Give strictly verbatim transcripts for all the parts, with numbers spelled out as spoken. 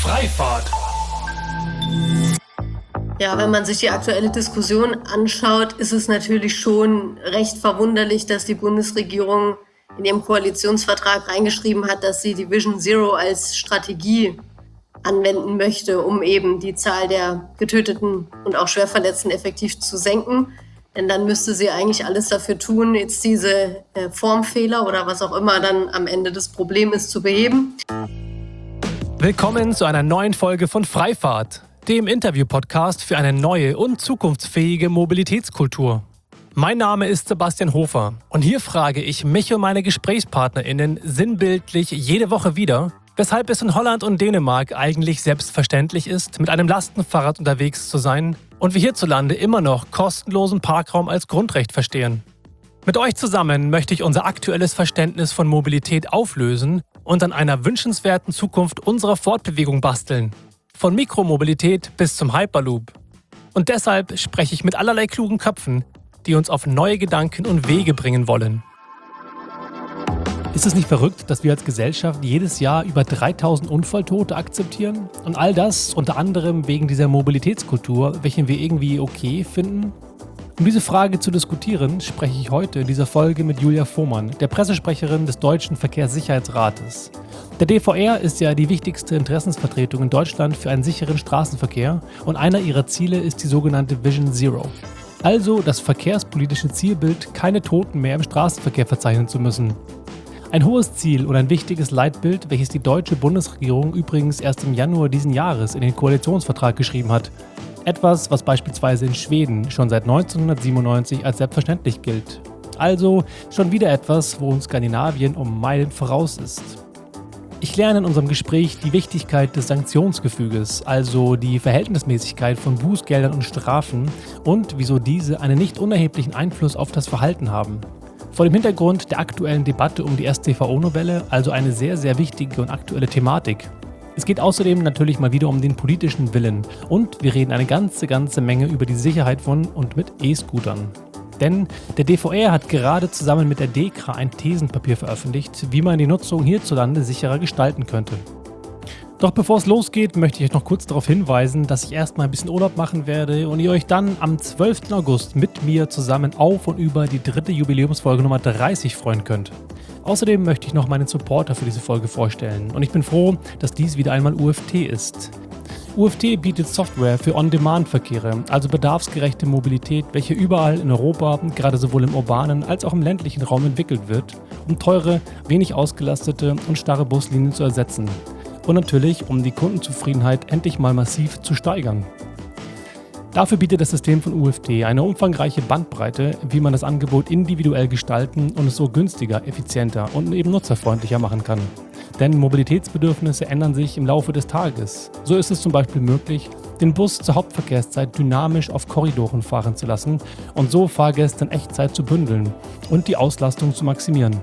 Freifahrt. Ja, wenn man sich die aktuelle Diskussion anschaut, ist es natürlich schon recht verwunderlich, dass die Bundesregierung in ihrem Koalitionsvertrag reingeschrieben hat, dass sie die Vision Zero als Strategie anwenden möchte, um eben die Zahl der Getöteten und auch Schwerverletzten effektiv zu senken. Denn dann müsste sie eigentlich alles dafür tun, jetzt diese äh, Formfehler oder was auch immer dann am Ende das Problem ist, zu beheben. Willkommen zu einer neuen Folge von Freifahrt, dem Interview-Podcast für eine neue und zukunftsfähige Mobilitätskultur. Mein Name ist Sebastian Hofer und hier frage ich mich und meine GesprächspartnerInnen sinnbildlich jede Woche wieder, weshalb es in Holland und Dänemark eigentlich selbstverständlich ist, mit einem Lastenfahrrad unterwegs zu sein und wir hierzulande immer noch kostenlosen Parkraum als Grundrecht verstehen. Mit euch zusammen möchte ich unser aktuelles Verständnis von Mobilität auflösen und an einer wünschenswerten Zukunft unserer Fortbewegung basteln. Von Mikromobilität bis zum Hyperloop. Und deshalb spreche ich mit allerlei klugen Köpfen, die uns auf neue Gedanken und Wege bringen wollen. Ist es nicht verrückt, dass wir als Gesellschaft jedes Jahr über dreitausend Unfalltote akzeptieren? Und all das unter anderem wegen dieser Mobilitätskultur, welche wir irgendwie okay finden? Um diese Frage zu diskutieren, spreche ich heute in dieser Folge mit Julia Vohmann, der Pressesprecherin des Deutschen Verkehrssicherheitsrates. Der D V R ist ja die wichtigste Interessensvertretung in Deutschland für einen sicheren Straßenverkehr und einer ihrer Ziele ist die sogenannte Vision Zero. Also das verkehrspolitische Zielbild, keine Toten mehr im Straßenverkehr verzeichnen zu müssen. Ein hohes Ziel und ein wichtiges Leitbild, welches die deutsche Bundesregierung übrigens erst im Januar diesen Jahres in den Koalitionsvertrag geschrieben hat. Etwas, was beispielsweise in Schweden schon seit neunzehnhundertsiebenundneunzig als selbstverständlich gilt. Also schon wieder etwas, wo uns Skandinavien um Meilen voraus ist. Ich lerne in unserem Gespräch die Wichtigkeit des Sanktionsgefüges, also die Verhältnismäßigkeit von Bußgeldern und Strafen und wieso diese einen nicht unerheblichen Einfluss auf das Verhalten haben. Vor dem Hintergrund der aktuellen Debatte um die S t V O-Novelle, also eine sehr, sehr wichtige und aktuelle Thematik. Es geht außerdem natürlich mal wieder um den politischen Willen und wir reden eine ganze, ganze Menge über die Sicherheit von und mit E-Scootern. Denn der D V R hat gerade zusammen mit der DEKRA ein Thesenpapier veröffentlicht, wie man die Nutzung hierzulande sicherer gestalten könnte. Doch bevor es losgeht, möchte ich euch noch kurz darauf hinweisen, dass ich erstmal ein bisschen Urlaub machen werde und ihr euch dann am zwölften August mit mir zusammen auf und über die dritte Jubiläumsfolge Nummer dreißig freuen könnt. Außerdem möchte ich noch meinen Supporter für diese Folge vorstellen und ich bin froh, dass dies wieder einmal U F T ist. U F T bietet Software für On-Demand-Verkehre, also bedarfsgerechte Mobilität, welche überall in Europa, gerade sowohl im urbanen als auch im ländlichen Raum entwickelt wird, um teure, wenig ausgelastete und starre Buslinien zu ersetzen. Und natürlich, um die Kundenzufriedenheit endlich mal massiv zu steigern. Dafür bietet das System von U F T eine umfangreiche Bandbreite, wie man das Angebot individuell gestalten und es so günstiger, effizienter und eben nutzerfreundlicher machen kann. Denn Mobilitätsbedürfnisse ändern sich im Laufe des Tages. So ist es zum Beispiel möglich, den Bus zur Hauptverkehrszeit dynamisch auf Korridoren fahren zu lassen und so Fahrgäste in Echtzeit zu bündeln und die Auslastung zu maximieren.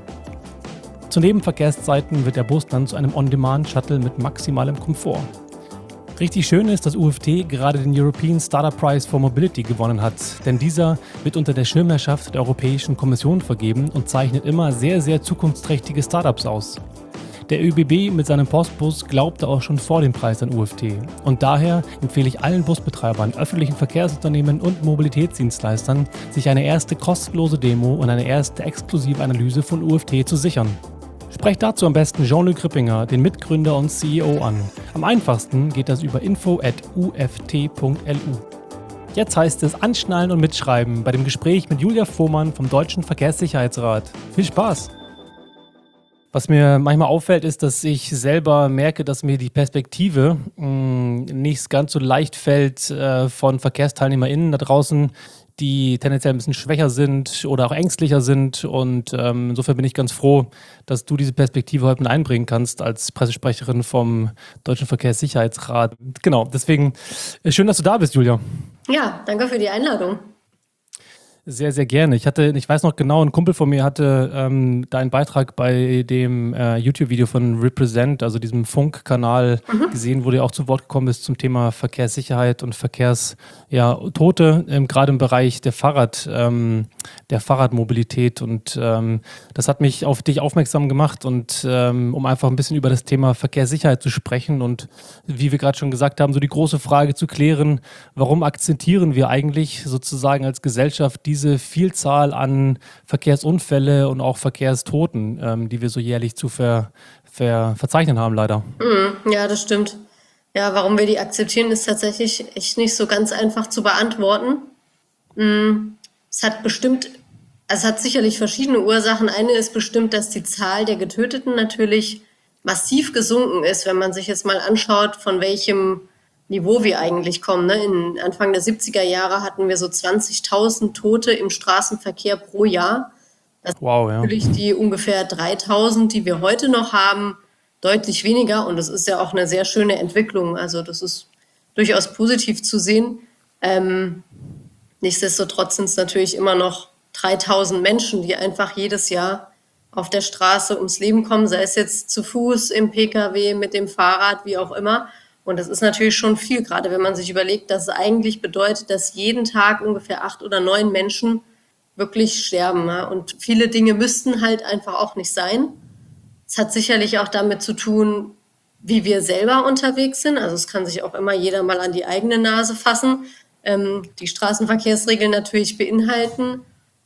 Zu Nebenverkehrszeiten wird der Bus dann zu einem On-Demand-Shuttle mit maximalem Komfort. Richtig schön ist, dass U F T gerade den European Startup Prize for Mobility gewonnen hat, denn dieser wird unter der Schirmherrschaft der Europäischen Kommission vergeben und zeichnet immer sehr, sehr zukunftsträchtige Startups aus. Der ÖBB mit seinem Postbus glaubte auch schon vor dem Preis an U F T und daher empfehle ich allen Busbetreibern, öffentlichen Verkehrsunternehmen und Mobilitätsdienstleistern, sich eine erste kostenlose Demo und eine erste exklusive Analyse von U F T zu sichern. Sprecht dazu am besten Jean-Luc Rippinger, den Mitgründer und C E O, an. Am einfachsten geht das über info at u f t punkt l u. Jetzt heißt es anschnallen und mitschreiben bei dem Gespräch mit Julia Vohmann vom Deutschen Verkehrssicherheitsrat. Viel Spaß! Was mir manchmal auffällt, ist, dass ich selber merke, dass mir die Perspektive mh, nicht ganz so leicht fällt äh, von VerkehrsteilnehmerInnen da draußen, die tendenziell ein bisschen schwächer sind oder auch ängstlicher sind. Und ähm, insofern bin ich ganz froh, dass du diese Perspektive heute mit einbringen kannst als Pressesprecherin vom Deutschen Verkehrssicherheitsrat. Genau, deswegen schön, dass du da bist, Julia. Ja, danke für die Einladung. Sehr, sehr gerne. Ich hatte, ich weiß noch genau, ein Kumpel von mir hatte ähm, da einen Beitrag bei dem äh, YouTube-Video von Represent, also diesem Funkkanal, Mhm. gesehen, wo der auch zu Wort gekommen ist zum Thema Verkehrssicherheit und Verkehrstote, ja, Tote, ähm, gerade im Bereich der Fahrrad, ähm, der Fahrradmobilität. Und ähm, das hat mich auf dich aufmerksam gemacht und ähm, um einfach ein bisschen über das Thema Verkehrssicherheit zu sprechen und wie wir gerade schon gesagt haben, so die große Frage zu klären, warum akzeptieren wir eigentlich sozusagen als Gesellschaft diese Vielzahl an Verkehrsunfälle und auch Verkehrstoten, ähm, die wir so jährlich zu ver, ver, verzeichnen haben, leider. Mhm. Ja, das stimmt. Ja, warum wir die akzeptieren, ist tatsächlich echt nicht so ganz einfach zu beantworten. Mm, Es hat bestimmt, also es hat sicherlich verschiedene Ursachen. Eine ist bestimmt, dass die Zahl der Getöteten natürlich massiv gesunken ist, wenn man sich jetzt mal anschaut, von welchem Niveau wir eigentlich kommen. Ne? In Anfang der siebziger Jahre hatten wir so zwanzigtausend Tote im Straßenverkehr pro Jahr. Wow, ja. Natürlich die ungefähr dreitausend, die wir heute noch haben, deutlich weniger. Und das ist ja auch eine sehr schöne Entwicklung. Also das ist durchaus positiv zu sehen. Ähm, nichtsdestotrotz sind es natürlich immer noch dreitausend Menschen, die einfach jedes Jahr auf der Straße ums Leben kommen, sei es jetzt zu Fuß, im P K W, mit dem Fahrrad, wie auch immer. Und das ist natürlich schon viel, gerade wenn man sich überlegt, dass es eigentlich bedeutet, dass jeden Tag ungefähr acht oder neun Menschen wirklich sterben. Ja? Und viele Dinge müssten halt einfach auch nicht sein. Es hat sicherlich auch damit zu tun, wie wir selber unterwegs sind. Also es kann sich auch immer jeder mal an die eigene Nase fassen. Ähm, die Straßenverkehrsregeln natürlich beinhalten.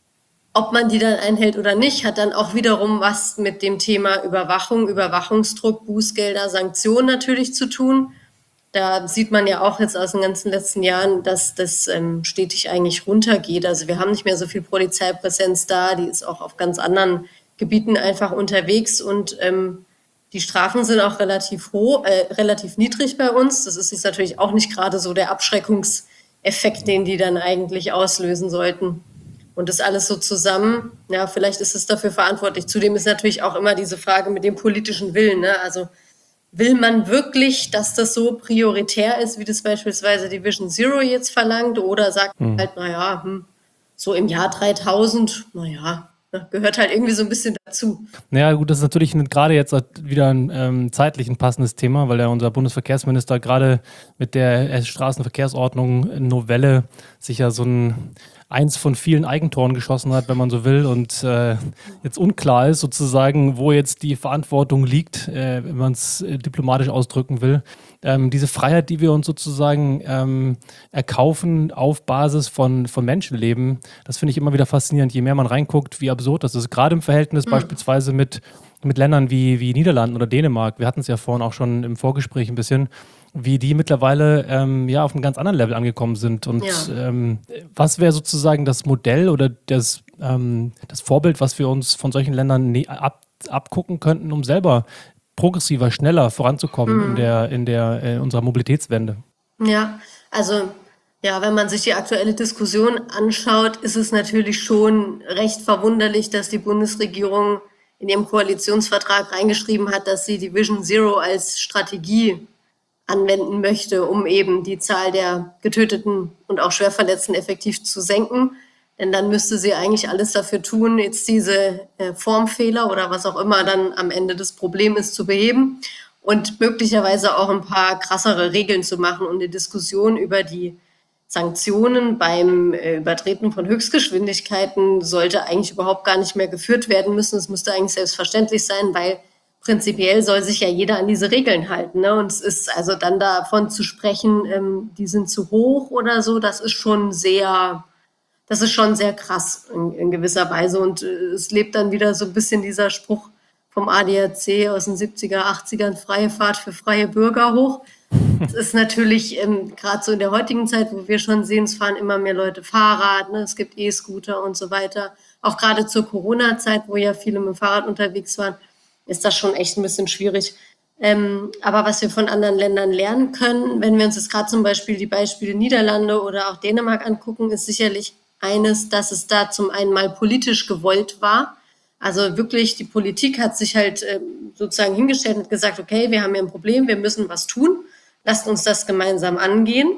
Ob man die dann einhält oder nicht, hat dann auch wiederum was mit dem Thema Überwachung, Überwachungsdruck, Bußgelder, Sanktionen natürlich zu tun. Da sieht man ja auch jetzt aus den ganzen letzten Jahren, dass das ähm, stetig eigentlich runtergeht. Also wir haben nicht mehr so viel Polizeipräsenz da, die ist auch auf ganz anderen Gebieten einfach unterwegs und ähm, die Strafen sind auch relativ hoch, äh, relativ niedrig bei uns. Das ist jetzt natürlich auch nicht gerade so der Abschreckungseffekt, den die dann eigentlich auslösen sollten. Und das alles so zusammen, ja, vielleicht ist es dafür verantwortlich. Zudem ist natürlich auch immer diese Frage mit dem politischen Willen, ne? Also will man wirklich, dass das so prioritär ist, wie das beispielsweise die Vision Zero jetzt verlangt? Oder sagt man halt, naja, hm, so im Jahr dreitausend, naja, ne, gehört halt irgendwie so ein bisschen dazu. Naja, gut, das ist natürlich ein- gerade jetzt wieder ein ähm, zeitlich ein passendes Thema, weil ja unser Bundesverkehrsminister gerade mit der äh, Straßenverkehrsordnung Novelle sich ja so ein eins von vielen Eigentoren geschossen hat, wenn man so will, und äh, jetzt unklar ist sozusagen, wo jetzt die Verantwortung liegt, äh, wenn man es äh, diplomatisch ausdrücken will. Ähm, diese Freiheit, die wir uns sozusagen ähm, erkaufen auf Basis von, von Menschenleben, das finde ich immer wieder faszinierend, je mehr man reinguckt, wie absurd das ist. Gerade im Verhältnis Mhm. beispielsweise mit, mit Ländern wie, wie Niederlanden oder Dänemark. Wir hatten es ja vorhin auch schon im Vorgespräch ein bisschen, wie die mittlerweile ähm, ja auf einem ganz anderen Level angekommen sind. Und Ja. ähm, was wäre sozusagen das Modell oder das, ähm, das Vorbild, was wir uns von solchen Ländern ne ab, abgucken könnten, um selber progressiver, schneller voranzukommen in der, in der, in unserer Mobilitätswende? Ja, also ja, wenn man sich die aktuelle Diskussion anschaut, ist es natürlich schon recht verwunderlich, dass die Bundesregierung in ihrem Koalitionsvertrag reingeschrieben hat, dass sie die Vision Zero als Strategie anwenden möchte, um eben die Zahl der Getöteten und auch Schwerverletzten effektiv zu senken. Denn dann müsste sie eigentlich alles dafür tun, jetzt diese äh, Formfehler oder was auch immer dann am Ende das Problem ist, zu beheben und möglicherweise auch ein paar krassere Regeln zu machen und eine Diskussion über die Sanktionen beim äh, Übertreten von Höchstgeschwindigkeiten sollte eigentlich überhaupt gar nicht mehr geführt werden müssen. Es müsste eigentlich selbstverständlich sein, weil prinzipiell soll sich ja jeder an diese Regeln halten. Ne? Und es ist also dann davon zu sprechen, ähm, die sind zu hoch oder so, das ist schon sehr, das ist schon sehr krass in, in gewisser Weise. Und äh, es lebt dann wieder so ein bisschen dieser Spruch vom A D A C aus den siebziger, achtzigern, freie Fahrt für freie Bürger hoch. Das ist natürlich ähm, gerade so in der heutigen Zeit, wo wir schon sehen, es fahren immer mehr Leute Fahrrad, ne? Es gibt E-Scooter und so weiter. Auch gerade zur Corona-Zeit, wo ja viele mit dem Fahrrad unterwegs waren, ist das schon echt ein bisschen schwierig. Ähm, aber was wir von anderen Ländern lernen können, wenn wir uns jetzt gerade zum Beispiel die Beispiele Niederlande oder auch Dänemark angucken, ist sicherlich eines, dass es da zum einen mal politisch gewollt war. Also wirklich, die Politik hat sich halt ähm, sozusagen hingestellt und gesagt, okay, wir haben hier ein Problem, wir müssen was tun, lasst uns das gemeinsam angehen.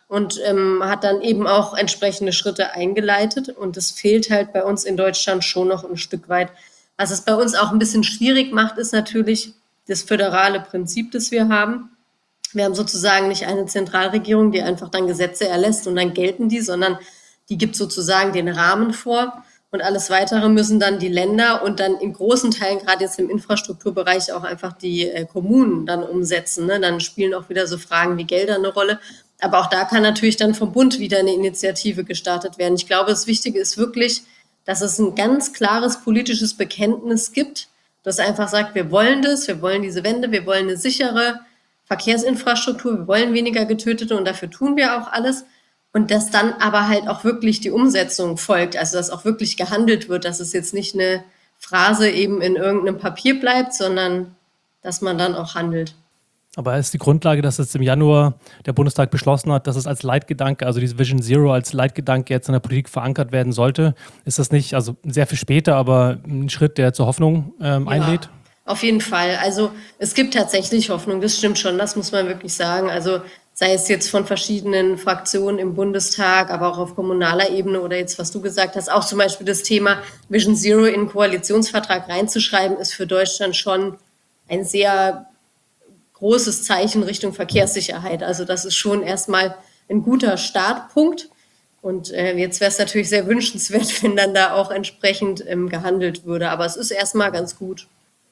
und ähm, hat dann eben auch entsprechende Schritte eingeleitet. Und das fehlt halt bei uns in Deutschland schon noch ein Stück weit. Was es bei uns auch ein bisschen schwierig macht, ist natürlich das föderale Prinzip, das wir haben. Wir haben sozusagen nicht eine Zentralregierung, die einfach dann Gesetze erlässt und dann gelten die, sondern die gibt sozusagen den Rahmen vor. Und alles Weitere müssen dann die Länder und dann in großen Teilen, gerade jetzt im Infrastrukturbereich, auch einfach die äh, Kommunen dann umsetzen. Ne? Dann spielen auch wieder so Fragen wie Gelder eine Rolle. Aber auch da kann natürlich dann vom Bund wieder eine Initiative gestartet werden. Ich glaube, das Wichtige ist wirklich, dass es ein ganz klares politisches Bekenntnis gibt, das einfach sagt, wir wollen das, wir wollen diese Wende, wir wollen eine sichere Verkehrsinfrastruktur, wir wollen weniger Getötete und dafür tun wir auch alles. Und dass dann aber halt auch wirklich die Umsetzung folgt, also dass auch wirklich gehandelt wird, dass es jetzt nicht eine Phrase eben in irgendeinem Papier bleibt, sondern dass man dann auch handelt. Aber ist die Grundlage, dass jetzt im Januar der Bundestag beschlossen hat, dass es als Leitgedanke, also diese Vision Zero als Leitgedanke jetzt in der Politik verankert werden sollte, ist das nicht, also sehr viel später, aber ein Schritt, der zur Hoffnung ähm, einlädt? Ja, auf jeden Fall. Also es gibt tatsächlich Hoffnung, das stimmt schon, das muss man wirklich sagen. Also sei es jetzt von verschiedenen Fraktionen im Bundestag, aber auch auf kommunaler Ebene oder jetzt, was du gesagt hast, auch zum Beispiel das Thema Vision Zero in den Koalitionsvertrag reinzuschreiben, ist für Deutschland schon ein sehr großes Zeichen Richtung Verkehrssicherheit. Also das ist schon erstmal ein guter Startpunkt. Und äh, jetzt wäre es natürlich sehr wünschenswert, wenn dann da auch entsprechend ähm, gehandelt würde. Aber es ist erstmal ganz gut.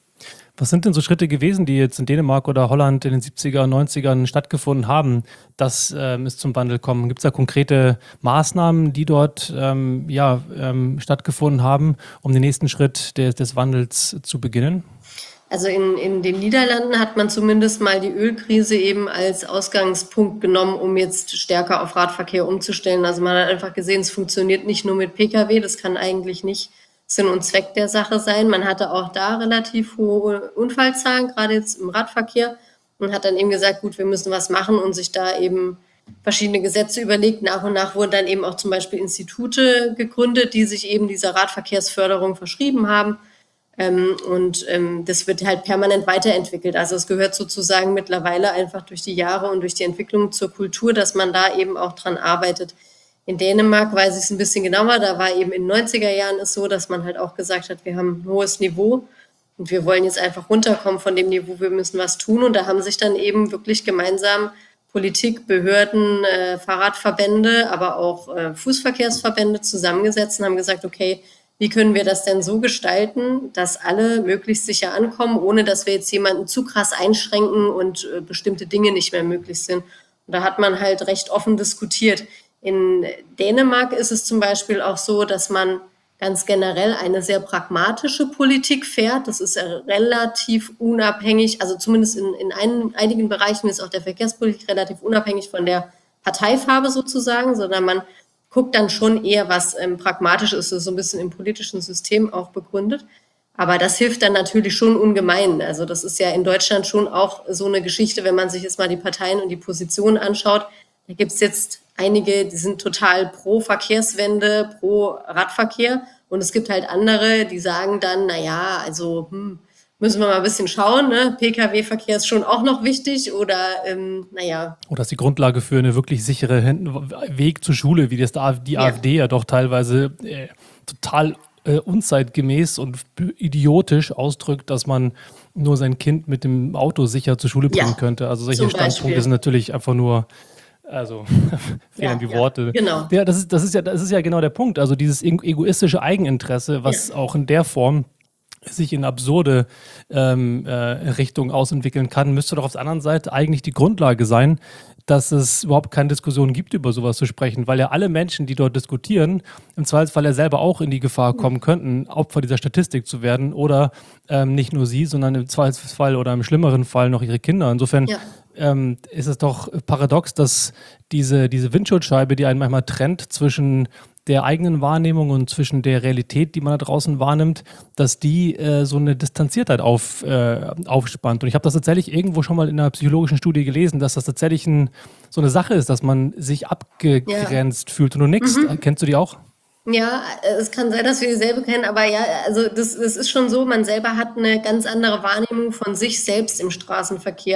Was sind denn so Schritte gewesen, die jetzt in Dänemark oder Holland in den siebziger, neunzigern stattgefunden haben, dass ähm, es zum Wandel kommt? Gibt es da konkrete Maßnahmen, die dort ähm, ja, ähm, stattgefunden haben, um den nächsten Schritt des, des Wandels zu beginnen? Also in, in den Niederlanden hat man zumindest mal die Ölkrise eben als Ausgangspunkt genommen, um jetzt stärker auf Radverkehr umzustellen. Also man hat einfach gesehen, es funktioniert nicht nur mit Pkw, das kann eigentlich nicht Sinn und Zweck der Sache sein. Man hatte auch da relativ hohe Unfallzahlen, gerade jetzt im Radverkehr, und hat dann eben gesagt, gut, wir müssen was machen und sich da eben verschiedene Gesetze überlegt. Nach und nach wurden dann eben auch zum Beispiel Institute gegründet, die sich eben dieser Radverkehrsförderung verschrieben haben. Ähm, und ähm, das wird halt permanent weiterentwickelt. Also es gehört sozusagen mittlerweile einfach durch die Jahre und durch die Entwicklung zur Kultur, dass man da eben auch dran arbeitet. In Dänemark weiß ich es ein bisschen genauer, da war eben in den neunziger Jahren es so, dass man halt auch gesagt hat, wir haben ein hohes Niveau und wir wollen jetzt einfach runterkommen von dem Niveau, wir müssen was tun. Und da haben sich dann eben wirklich gemeinsam Politik, Behörden, äh, Fahrradverbände, aber auch äh, Fußverkehrsverbände zusammengesetzt und haben gesagt, okay, wie können wir das denn so gestalten, dass alle möglichst sicher ankommen, ohne dass wir jetzt jemanden zu krass einschränken und äh, bestimmte Dinge nicht mehr möglich sind. Und da hat man halt recht offen diskutiert. In Dänemark ist es zum Beispiel auch so, dass man ganz generell eine sehr pragmatische Politik fährt. Das ist relativ unabhängig, also zumindest in, in ein, einigen Bereichen ist auch der Verkehrspolitik relativ unabhängig von der Parteifarbe sozusagen, sondern man guckt dann schon eher, was ähm, pragmatisch ist, das ist so ein bisschen im politischen System auch begründet. Aber das hilft dann natürlich schon ungemein. Also das ist ja in Deutschland schon auch so eine Geschichte, wenn man sich jetzt mal die Parteien und die Positionen anschaut. Da gibt es jetzt einige, die sind total pro Verkehrswende, pro Radverkehr. Und es gibt halt andere, die sagen dann, naja, also hm, müssen wir mal ein bisschen schauen. Ne? Pkw-Verkehr ist schon auch noch wichtig oder ähm, naja. Oder ist die Grundlage für eine wirklich sichere Weg zur Schule, wie das die ja. AfD ja doch teilweise äh, total äh, unzeitgemäß und idiotisch ausdrückt, dass man nur sein Kind mit dem Auto sicher zur Schule bringen ja, könnte. Also solche Standpunkte sind natürlich einfach nur, also fehlen ja, die Worte. Ja, genau. Ja, das ist, das ist ja, das ist ja genau der Punkt. Also dieses egoistische Eigeninteresse, was ja. auch in der Form sich in absurde ähm, äh, Richtung ausentwickeln kann, müsste doch auf der anderen Seite eigentlich die Grundlage sein, dass es überhaupt keine Diskussion gibt, über sowas zu sprechen, weil ja alle Menschen, die dort diskutieren, im Zweifelsfall ja selber auch in die Gefahr kommen könnten, Opfer dieser Statistik zu werden oder ähm, nicht nur sie, sondern im Zweifelsfall oder im schlimmeren Fall noch ihre Kinder. Insofern ja. ähm, ist es doch paradox, dass diese, diese Windschutzscheibe, die einen manchmal trennt zwischen der eigenen Wahrnehmung und zwischen der Realität, die man da draußen wahrnimmt, dass die äh, so eine Distanziertheit auf, äh, aufspannt. Und ich habe das tatsächlich irgendwo schon mal in einer psychologischen Studie gelesen, dass das tatsächlich ein, so eine Sache ist, dass man sich abgegrenzt ja. fühlt. Und du nix, mhm. kennst du die auch? Ja, es kann sein, dass wir dieselbe kennen, aber ja, also das, das ist schon so, man selber hat eine ganz andere Wahrnehmung von sich selbst im Straßenverkehr.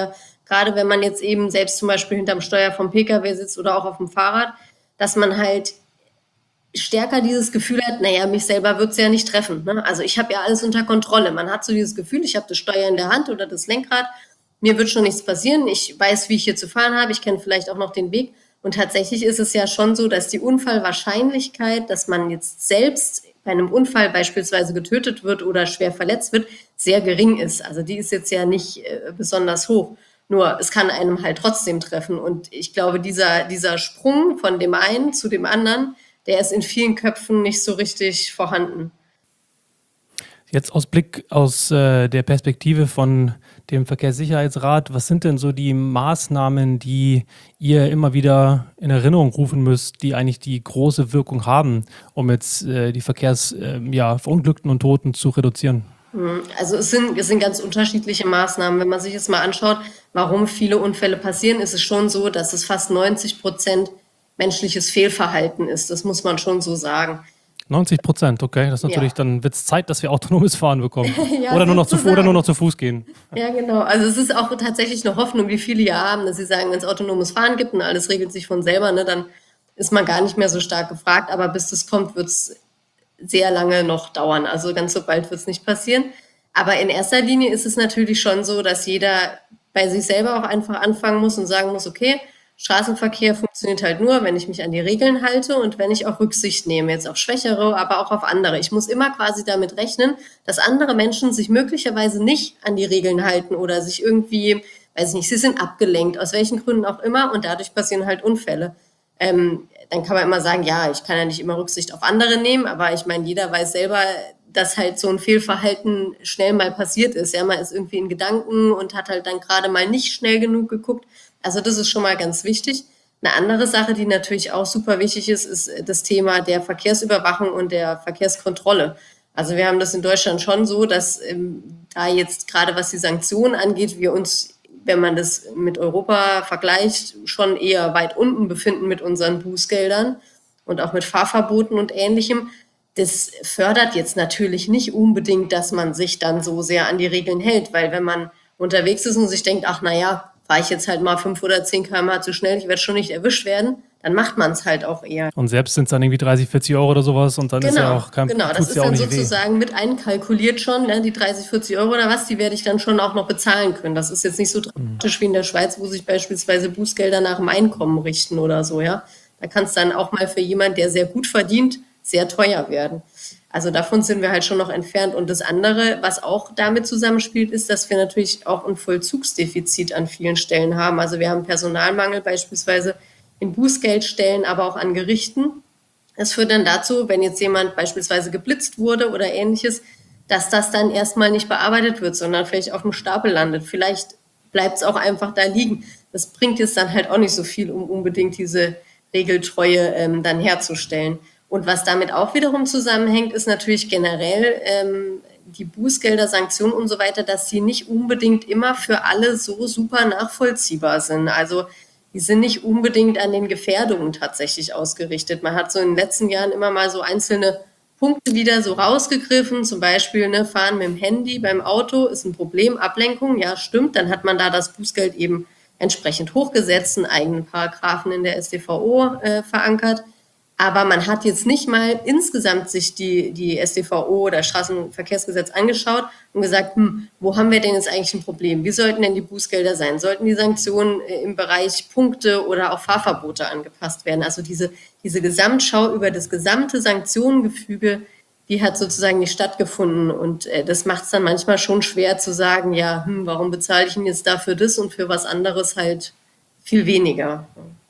gerade wenn man jetzt eben selbst zum Beispiel hinterm Steuer vom Pkw sitzt oder auch auf dem Fahrrad, dass man halt stärker dieses Gefühl hat, naja, mich selber wird es ja nicht treffen. Ne? Also ich habe ja alles unter Kontrolle. Man hat so dieses Gefühl, ich habe das Steuer in der Hand oder das Lenkrad, mir wird schon nichts passieren, ich weiß, wie ich hier zu fahren habe, ich kenne vielleicht auch noch den Weg. Und tatsächlich ist es ja schon so, dass die Unfallwahrscheinlichkeit, dass man jetzt selbst bei einem Unfall beispielsweise getötet wird oder schwer verletzt wird, sehr gering ist. Also die ist jetzt ja nicht äh, besonders hoch. Nur es kann einem halt trotzdem treffen. Und ich glaube, dieser, dieser Sprung von dem einen zu dem anderen, der ist in vielen Köpfen nicht so richtig vorhanden. Jetzt aus Blick aus äh, der Perspektive von dem Verkehrssicherheitsrat, was sind denn so die Maßnahmen, die ihr immer wieder in Erinnerung rufen müsst, die eigentlich die große Wirkung haben, um jetzt äh, die Verkehrsverunglückten äh, ja, Verunglückten und Toten zu reduzieren? Also es sind, es sind ganz unterschiedliche Maßnahmen. Wenn man sich jetzt mal anschaut, warum viele Unfälle passieren, ist es schon so, dass es fast neunzig Prozent menschliches Fehlverhalten ist. Das muss man schon so sagen. neunzig Prozent, okay. Das ist natürlich, Ja. dann wird es Zeit, dass wir autonomes Fahren bekommen. Ja, oder, nur noch zu, sozusagen. oder nur noch zu Fuß gehen. Ja, genau. Also es ist auch tatsächlich eine Hoffnung, die viele ja haben, dass sie sagen, wenn es autonomes Fahren gibt und alles regelt sich von selber, ne, dann ist man gar nicht mehr so stark gefragt. Aber bis das kommt, wird es sehr lange noch dauern. Also ganz so bald wird es nicht passieren. Aber in erster Linie ist es natürlich schon so, dass jeder bei sich selber auch einfach anfangen muss und sagen muss, okay, Straßenverkehr funktioniert halt nur, wenn ich mich an die Regeln halte und wenn ich auch Rücksicht nehme, jetzt auf Schwächere, aber auch auf andere. Ich muss immer quasi damit rechnen, dass andere Menschen sich möglicherweise nicht an die Regeln halten oder sich irgendwie, weiß ich nicht, sie sind abgelenkt, aus welchen Gründen auch immer, und dadurch passieren halt Unfälle. Ähm, dann kann man immer sagen, ja, ich kann ja nicht immer Rücksicht auf andere nehmen, aber ich meine, jeder weiß selber, dass halt so ein Fehlverhalten schnell mal passiert ist. Ja, man ist irgendwie in Gedanken und hat halt dann gerade mal nicht schnell genug geguckt. Also das ist schon mal ganz wichtig. Eine andere Sache, die natürlich auch super wichtig ist, ist das Thema der Verkehrsüberwachung und der Verkehrskontrolle. Also wir haben das in Deutschland schon so, dass ähm, da jetzt gerade was die Sanktionen angeht, wir uns, wenn man das mit Europa vergleicht, schon eher weit unten befinden mit unseren Bußgeldern und auch mit Fahrverboten und Ähnlichem. Das fördert jetzt natürlich nicht unbedingt, dass man sich dann so sehr an die Regeln hält, weil wenn man unterwegs ist und sich denkt, ach naja, fahre ich jetzt halt mal fünf oder zehn Kilometer pro Stunde zu schnell, ich werde schon nicht erwischt werden, dann macht man es halt auch eher. Und selbst sind es dann irgendwie dreißig, vierzig Euro oder sowas und dann genau, ist ja auch kein Genau, das ist ja auch dann nicht sozusagen weh. mit einkalkuliert schon, ne, die dreißig, vierzig Euro oder was, die werde ich dann schon auch noch bezahlen können. Das ist jetzt nicht so dramatisch wie in der Schweiz, wo sich beispielsweise Bußgelder nach dem Einkommen richten oder so, ja. Da kann es dann auch mal für jemanden, der sehr gut verdient, sehr teuer werden. Also davon sind wir halt schon noch entfernt. Und das andere, was auch damit zusammenspielt, ist, dass wir natürlich auch ein Vollzugsdefizit an vielen Stellen haben. Also wir haben Personalmangel beispielsweise in Bußgeldstellen, aber auch an Gerichten. Das führt dann dazu, wenn jetzt jemand beispielsweise geblitzt wurde oder Ähnliches, dass das dann erstmal nicht bearbeitet wird, sondern vielleicht auf dem Stapel landet. Vielleicht bleibt es auch einfach da liegen. Das bringt jetzt dann halt auch nicht so viel, um unbedingt diese Regeltreue ähm, dann herzustellen. Und was damit auch wiederum zusammenhängt, ist natürlich generell ähm, die Bußgelder, Sanktionen und so weiter, dass sie nicht unbedingt immer für alle so super nachvollziehbar sind. Also die sind nicht unbedingt an den Gefährdungen tatsächlich ausgerichtet. Man hat so in den letzten Jahren immer mal so einzelne Punkte wieder so rausgegriffen, zum Beispiel ne, Fahren mit dem Handy beim Auto ist ein Problem, Ablenkung, ja stimmt, dann hat man da das Bußgeld eben entsprechend hochgesetzt, einen eigenen Paragraphen in der S t V O äh, verankert. Aber man hat jetzt nicht mal insgesamt sich die, die S t V O oder Straßenverkehrsgesetz angeschaut und gesagt, hm, wo haben wir denn jetzt eigentlich ein Problem? Wie sollten denn die Bußgelder sein? Sollten die Sanktionen im Bereich Punkte oder auch Fahrverbote angepasst werden? Also diese, diese Gesamtschau über das gesamte Sanktionengefüge, die hat sozusagen nicht stattgefunden. Und äh, das macht es dann manchmal schon schwer zu sagen, ja, hm, warum bezahle ich ihn jetzt dafür das und für was anderes halt viel weniger?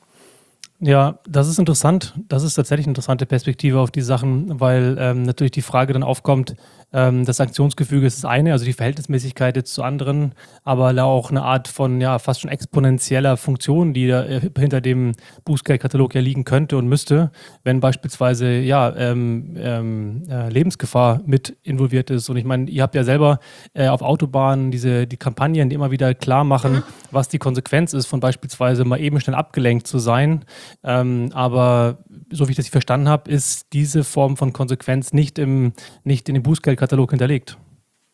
Ja, das ist interessant. Das ist tatsächlich eine interessante Perspektive auf die Sachen, weil ähm, natürlich die Frage dann aufkommt, ähm, das Sanktionsgefüge ist das eine, also die Verhältnismäßigkeit jetzt zu anderen, aber da auch eine Art von ja fast schon exponentieller Funktion, die da äh, hinter dem Bußgeldkatalog ja liegen könnte und müsste, wenn beispielsweise ja ähm, ähm, äh, Lebensgefahr mit involviert ist. Und ich meine, ihr habt ja selber äh, auf Autobahnen diese die Kampagnen, die immer wieder klar machen, mhm. was die Konsequenz ist von beispielsweise mal eben schnell abgelenkt zu sein. Ähm, aber so wie ich das hier verstanden habe, ist diese Form von Konsequenz nicht im nicht in dem Bußgeldkatalog hinterlegt.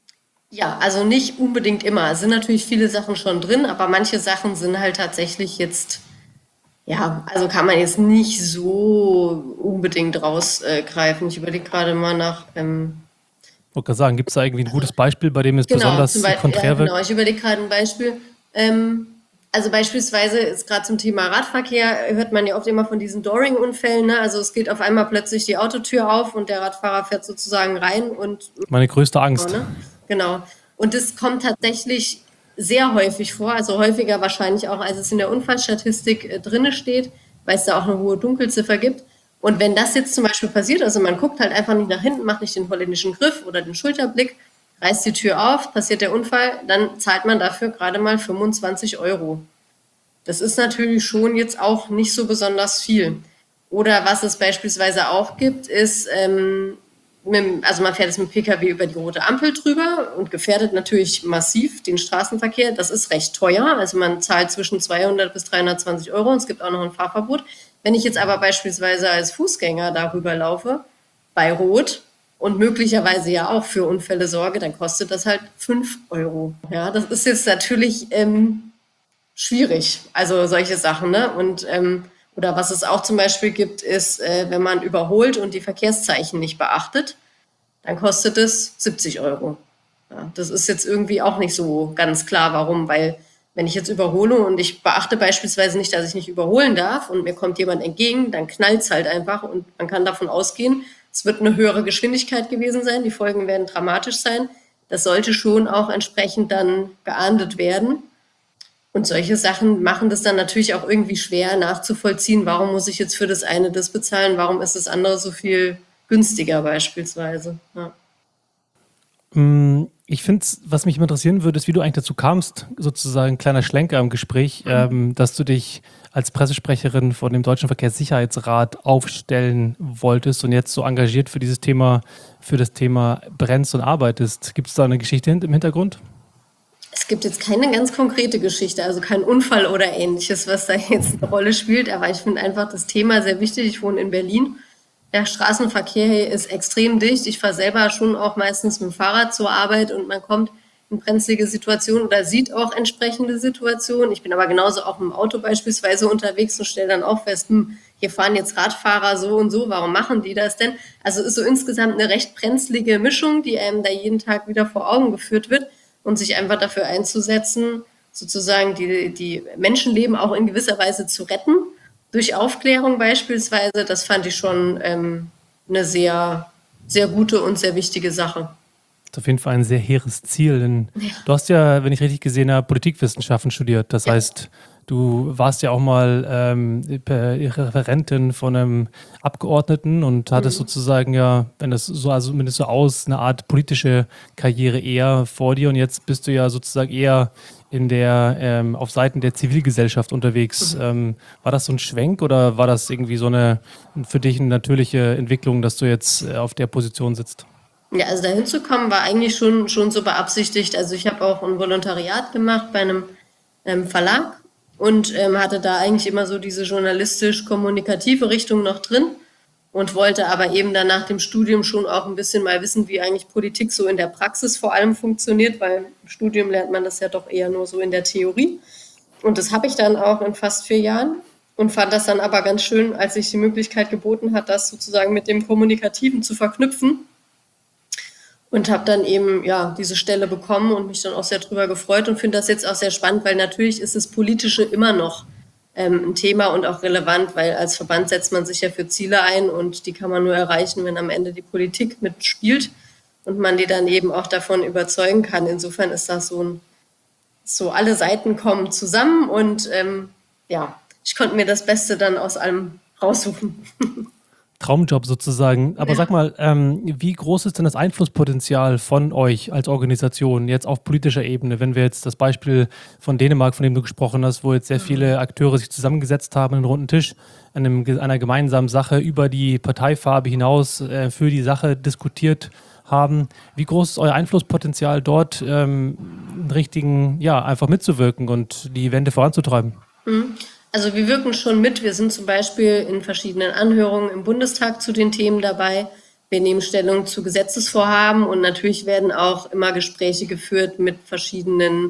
Ja, also nicht unbedingt immer. Es sind natürlich viele Sachen schon drin, aber manche Sachen sind halt tatsächlich jetzt, ja, also kann man jetzt nicht so unbedingt rausgreifen. Ich überlege gerade mal nach, ähm, Ich wollte gerade sagen, gibt es da irgendwie ein gutes Beispiel, bei dem es genau, zum besonders Beispiel, ja, konträr genau, wirkt? ich überlege gerade ein Beispiel. Ähm, also beispielsweise ist gerade zum Thema Radverkehr, hört man ja oft immer von diesen Doring-Unfällen, ne? Also es geht auf einmal plötzlich die Autotür auf und der Radfahrer fährt sozusagen rein und Meine größte genau, Angst. ne? Genau. Und das kommt tatsächlich sehr häufig vor, also häufiger wahrscheinlich auch, als es in der Unfallstatistik äh, drinne steht, weil es da auch eine hohe Dunkelziffer gibt. Und wenn das jetzt zum Beispiel passiert, also man guckt halt einfach nicht nach hinten, macht nicht den holländischen Griff oder den Schulterblick, reißt die Tür auf, passiert der Unfall, dann zahlt man dafür gerade mal fünfundzwanzig Euro. Das ist natürlich schon jetzt auch nicht so besonders viel. Oder was es beispielsweise auch gibt, ist, ähm, mit, dem- also man fährt jetzt mit dem Pkw über die rote Ampel drüber und gefährdet natürlich massiv den Straßenverkehr. Das ist recht teuer. Also man zahlt zwischen zweihundert bis dreihundertzwanzig Euro und es gibt auch noch ein Fahrverbot. Wenn ich jetzt aber beispielsweise als Fußgänger darüber laufe, bei Rot und möglicherweise ja auch für Unfälle sorge, dann kostet das halt fünf Euro. Ja, das ist jetzt natürlich ähm, schwierig. Also solche Sachen, ne? Und ähm, oder was es auch zum Beispiel gibt, ist, äh, wenn man überholt und die Verkehrszeichen nicht beachtet, dann kostet es siebzig Euro. Ja, das ist jetzt irgendwie auch nicht so ganz klar, warum, weil wenn ich jetzt überhole und ich beachte beispielsweise nicht, dass ich nicht überholen darf und mir kommt jemand entgegen, dann knallt es halt einfach und man kann davon ausgehen, es wird eine höhere Geschwindigkeit gewesen sein, die Folgen werden dramatisch sein. Das sollte schon auch entsprechend dann geahndet werden. Und solche Sachen machen das dann natürlich auch irgendwie schwer nachzuvollziehen. Warum muss ich jetzt für das eine das bezahlen? Warum ist das andere so viel günstiger beispielsweise? Ja. Mm, Ich finde, was mich immer interessieren würde, ist, wie du eigentlich dazu kamst, sozusagen ein kleiner Schlenker im Gespräch, ähm, dass du dich als Pressesprecherin von dem Deutschen Verkehrssicherheitsrat aufstellen wolltest und jetzt so engagiert für dieses Thema, für das Thema brennst und arbeitest. Gibt es da eine Geschichte hin- im Hintergrund? Es gibt jetzt keine ganz konkrete Geschichte, also kein Unfall oder ähnliches, was da jetzt eine Rolle spielt, aber ich finde einfach das Thema sehr wichtig. Ich wohne in Berlin. Der Straßenverkehr hier ist extrem dicht. Ich fahre selber schon auch meistens mit dem Fahrrad zur Arbeit und man kommt in brenzlige Situationen oder sieht auch entsprechende Situationen. Ich bin aber genauso auch mit dem Auto beispielsweise unterwegs und stelle dann auch fest, hm, hier fahren jetzt Radfahrer so und so, warum machen die das denn? Also ist so insgesamt eine recht brenzlige Mischung, die einem da jeden Tag wieder vor Augen geführt wird und sich einfach dafür einzusetzen, sozusagen die, die Menschenleben auch in gewisser Weise zu retten durch Aufklärung beispielsweise, das fand ich schon ähm, eine sehr, sehr gute und sehr wichtige Sache. Das ist auf jeden Fall ein sehr hehres Ziel, denn du hast ja, wenn ich richtig gesehen habe, Politikwissenschaften studiert. Das Ja. heißt, du warst ja auch mal ähm, Referentin von einem Abgeordneten und hattest sozusagen ja, wenn das so, also zumindest so aus, eine Art politische Karriere eher vor dir und jetzt bist du ja sozusagen eher in der, ähm, auf Seiten der Zivilgesellschaft unterwegs. Ähm, war das so ein Schwenk oder war das irgendwie so eine für dich eine natürliche Entwicklung, dass du jetzt äh, auf der Position sitzt? Ja, also dahin zu kommen war eigentlich schon, schon so beabsichtigt. Also ich habe auch ein Volontariat gemacht bei einem ähm, Verlag und ähm, hatte da eigentlich immer so diese journalistisch-kommunikative Richtung noch drin und wollte aber eben dann nach dem Studium schon auch ein bisschen mal wissen, wie eigentlich Politik so in der Praxis vor allem funktioniert, weil im Studium lernt man das ja doch eher nur so in der Theorie. Und das habe ich dann auch in fast vier Jahren und fand das dann aber ganz schön, als sich die Möglichkeit geboten hat, das sozusagen mit dem Kommunikativen zu verknüpfen. Und habe dann eben ja diese Stelle bekommen und mich dann auch sehr drüber gefreut und finde das jetzt auch sehr spannend, weil natürlich ist das Politische immer noch ähm, ein Thema und auch relevant, weil als Verband setzt man sich ja für Ziele ein und die kann man nur erreichen, wenn am Ende die Politik mitspielt und man die dann eben auch davon überzeugen kann. Insofern ist das so ein, so alle Seiten kommen zusammen und ähm, ja, ich konnte mir das Beste dann aus allem raussuchen. Traumjob sozusagen. Aber Ja. sag mal, ähm, wie groß ist denn das Einflusspotenzial von euch als Organisation jetzt auf politischer Ebene, wenn wir jetzt das Beispiel von Dänemark, von dem du gesprochen hast, wo jetzt sehr viele Akteure sich zusammengesetzt haben an einem runden Tisch, an einem, ge- einer gemeinsamen Sache über die Parteifarbe hinaus äh, für die Sache diskutiert haben. Wie groß ist euer Einflusspotenzial dort, ähm, einen richtigen, ja, einfach mitzuwirken und die Wende voranzutreiben? Also wir wirken schon mit. Wir sind zum Beispiel in verschiedenen Anhörungen im Bundestag zu den Themen dabei. Wir nehmen Stellung zu Gesetzesvorhaben und natürlich werden auch immer Gespräche geführt mit verschiedenen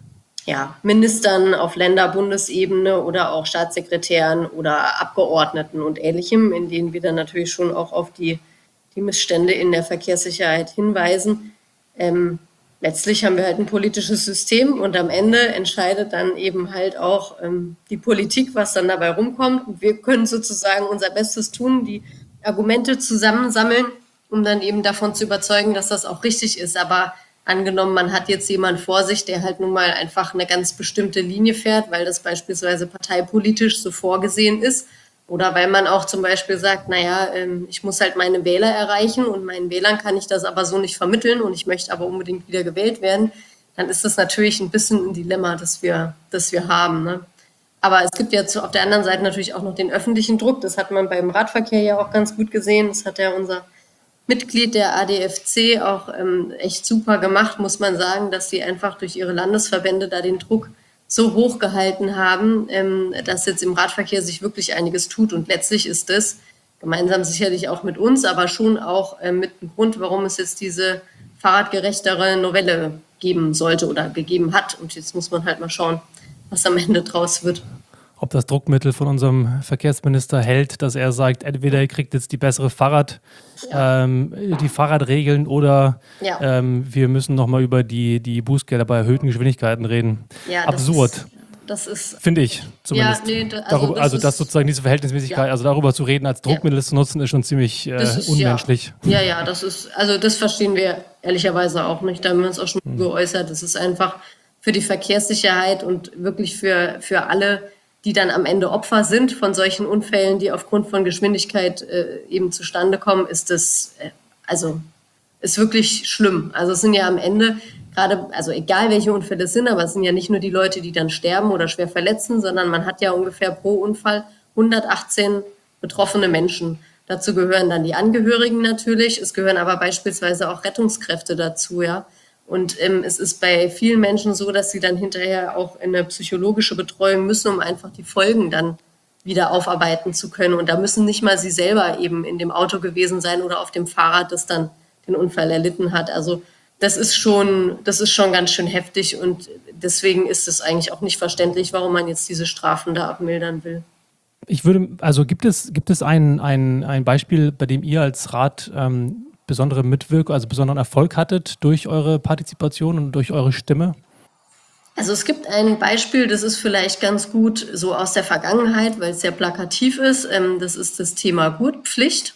ja, Ministern auf Länder-, Bundesebene oder auch Staatssekretären oder Abgeordneten und Ähnlichem, in denen wir dann natürlich schon auch auf die, die Missstände in der Verkehrssicherheit hinweisen. Ähm, letztlich haben wir halt ein politisches System und am Ende entscheidet dann eben halt auch ähm, die Politik, was dann dabei rumkommt. Und wir können sozusagen unser Bestes tun, die Argumente zusammensammeln, um dann eben davon zu überzeugen, dass das auch richtig ist. Aber angenommen, man hat jetzt jemanden vor sich, der halt nun mal einfach eine ganz bestimmte Linie fährt, weil das beispielsweise parteipolitisch so vorgesehen ist oder weil man auch zum Beispiel sagt, naja, ich muss halt meine Wähler erreichen und meinen Wählern kann ich das aber so nicht vermitteln und ich möchte aber unbedingt wieder gewählt werden, dann ist das natürlich ein bisschen ein Dilemma, das wir, das wir haben, ne? Aber es gibt jetzt auf der anderen Seite natürlich auch noch den öffentlichen Druck. Das hat man beim Radverkehr ja auch ganz gut gesehen. Das hat ja unser Mitglied der A D F C auch ähm, echt super gemacht, muss man sagen, dass sie einfach durch ihre Landesverbände da den Druck so hoch gehalten haben, ähm, dass jetzt im Radverkehr sich wirklich einiges tut. Und letztlich ist das gemeinsam sicherlich auch mit uns, aber schon auch äh, mit dem Grund, warum es jetzt diese fahrradgerechtere Novelle geben sollte oder gegeben hat. Und jetzt muss man halt mal schauen, was am Ende draus wird. Ob das Druckmittel von unserem Verkehrsminister hält, dass er sagt, entweder ihr kriegt jetzt die bessere Fahrrad, ja. ähm, die Fahrradregeln oder ja. ähm, wir müssen nochmal über die, die Bußgelder bei erhöhten Geschwindigkeiten reden. Ja, Absurd. Das ist, finde ich zumindest. Ja, nee, da, also, darüber, das also das sozusagen diese Verhältnismäßigkeit, ja. also darüber zu reden, als Druckmittel ja. zu nutzen, ist schon ziemlich äh, ist, unmenschlich. Ja. ja, ja, das ist, also das verstehen wir ehrlicherweise auch nicht. Da haben wir uns auch schon hm. geäußert. Das ist einfach für die Verkehrssicherheit und wirklich für, für alle, die dann am Ende Opfer sind von solchen Unfällen, die aufgrund von Geschwindigkeit äh, eben zustande kommen, ist das, äh, also, ist wirklich schlimm. Also es sind ja am Ende gerade, also egal welche Unfälle es sind, aber es sind ja nicht nur die Leute, die dann sterben oder schwer verletzen, sondern man hat ja ungefähr pro Unfall hundertachtzehn betroffene Menschen. Dazu gehören dann die Angehörigen natürlich, es gehören aber beispielsweise auch Rettungskräfte dazu, ja. Und ähm, es ist bei vielen Menschen so, dass sie dann hinterher auch in eine psychologische Betreuung müssen, um einfach die Folgen dann wieder aufarbeiten zu können. Und da müssen nicht mal sie selber eben in dem Auto gewesen sein oder auf dem Fahrrad, das dann den Unfall erlitten hat. Also das ist schon, das ist schon ganz schön heftig und deswegen ist es eigentlich auch nicht verständlich, warum man jetzt diese Strafen da abmildern will. Ich würde, also gibt es, gibt es ein, ein, ein Beispiel, bei dem ihr als Rat ähm, besondere Mitwirkung, also besonderen Erfolg hattet durch eure Partizipation und durch eure Stimme? Also es gibt ein Beispiel, das ist vielleicht ganz gut so aus der Vergangenheit, weil es sehr plakativ ist. Das ist das Thema Gurtpflicht.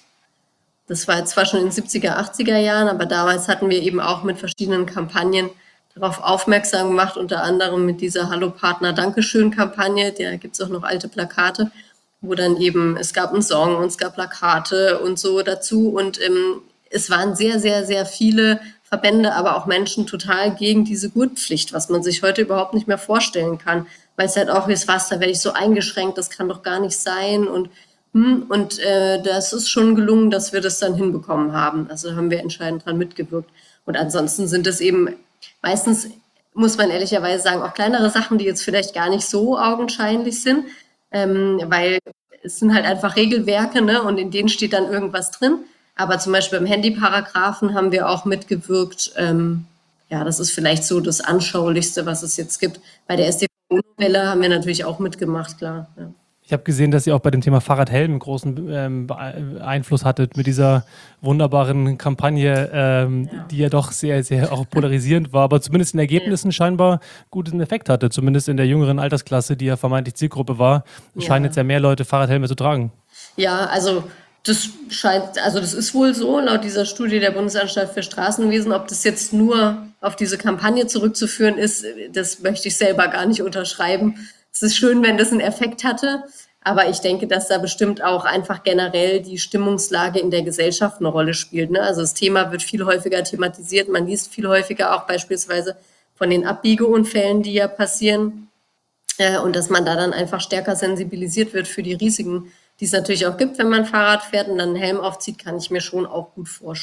Das war jetzt zwar schon in den siebziger, achtziger Jahren, aber damals hatten wir eben auch mit verschiedenen Kampagnen darauf aufmerksam gemacht, unter anderem mit dieser Hallo Partner Dankeschön-Kampagne. Da gibt es auch noch alte Plakate, wo dann eben, es gab einen Song und es gab Plakate und so dazu und ähm, es waren sehr, sehr, sehr viele Verbände, aber auch Menschen total gegen diese Gurtpflicht, was man sich heute überhaupt nicht mehr vorstellen kann, weil es halt auch ist, was, da werde ich so eingeschränkt, das kann doch gar nicht sein und hm, und äh, das ist schon gelungen, dass wir das dann hinbekommen haben. Also haben wir entscheidend dran mitgewirkt. Und ansonsten sind es eben meistens, muss man ehrlicherweise sagen, auch kleinere Sachen, die jetzt vielleicht gar nicht so augenscheinlich sind, ähm, weil es sind halt einfach Regelwerke, ne, und in denen steht dann irgendwas drin. Aber zum Beispiel im Handyparagraphen haben wir auch mitgewirkt. Ähm, ja, das ist vielleicht so das Anschaulichste, was es jetzt gibt. Bei der S D V-Novelle haben wir natürlich auch mitgemacht, klar. Ja. Ich habe gesehen, dass ihr auch bei dem Thema Fahrradhelm einen großen ähm, Einfluss hattet mit dieser wunderbaren Kampagne, ähm, ja. die ja doch sehr, sehr auch polarisierend war, aber zumindest in Ergebnissen ja. scheinbar guten Effekt hatte. Zumindest in der jüngeren Altersklasse, die ja vermeintlich Zielgruppe war, ja. scheinen jetzt ja mehr Leute Fahrradhelme zu tragen. Ja, also das scheint, also das ist wohl so, laut dieser Studie der Bundesanstalt für Straßenwesen. Ob das jetzt nur auf diese Kampagne zurückzuführen ist, das möchte ich selber gar nicht unterschreiben. Es ist schön, wenn das einen Effekt hatte, aber ich denke, dass da bestimmt auch einfach generell die Stimmungslage in der Gesellschaft eine Rolle spielt, ne? Also das Thema wird viel häufiger thematisiert, man liest viel häufiger auch beispielsweise von den Abbiegeunfällen, die ja passieren, äh, und dass man da dann einfach stärker sensibilisiert wird für die Risiken, die es natürlich auch gibt, wenn man Fahrrad fährt und dann einen Helm aufzieht, kann ich mir schon auch gut vorstellen.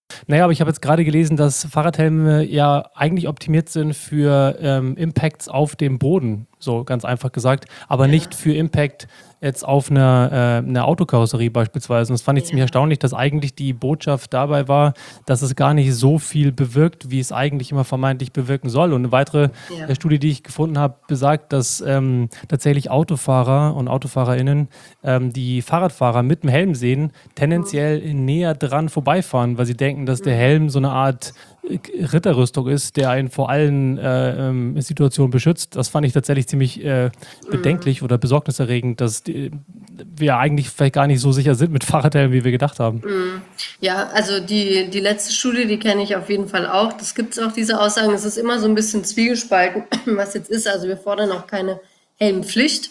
Naja, aber ich habe jetzt gerade gelesen, dass Fahrradhelme ja eigentlich optimiert sind für ähm, Impacts auf dem Boden, so ganz einfach gesagt, aber Ja, nicht für Impact jetzt auf eine, äh, eine Autokarosserie beispielsweise. Und das fand ich ziemlich ja. erstaunlich, dass eigentlich die Botschaft dabei war, dass es gar nicht so viel bewirkt, wie es eigentlich immer vermeintlich bewirken soll. Und eine weitere äh, Ja. Studie, die ich gefunden habe, besagt, dass ähm, tatsächlich Autofahrer und AutofahrerInnen ähm, die Fahrradfahrer mit dem Helm sehen, Mhm. tendenziell näher dran vorbeifahren, weil sie denken, dass der Helm so eine Art äh, Ritterrüstung ist, der einen vor allen äh, ähm, Situationen beschützt. Das fand ich tatsächlich ziemlich äh, Mhm. bedenklich oder besorgniserregend, dass die, wir eigentlich vielleicht gar nicht so sicher sind mit Fahrradhelmen, wie wir gedacht haben. Mhm. Ja, also die, die letzte Studie, die kenne ich auf jeden Fall auch. Das gibt es auch, diese Aussagen. Es ist immer so ein bisschen zwiegespalten, was jetzt ist. Also wir fordern auch keine Helmpflicht.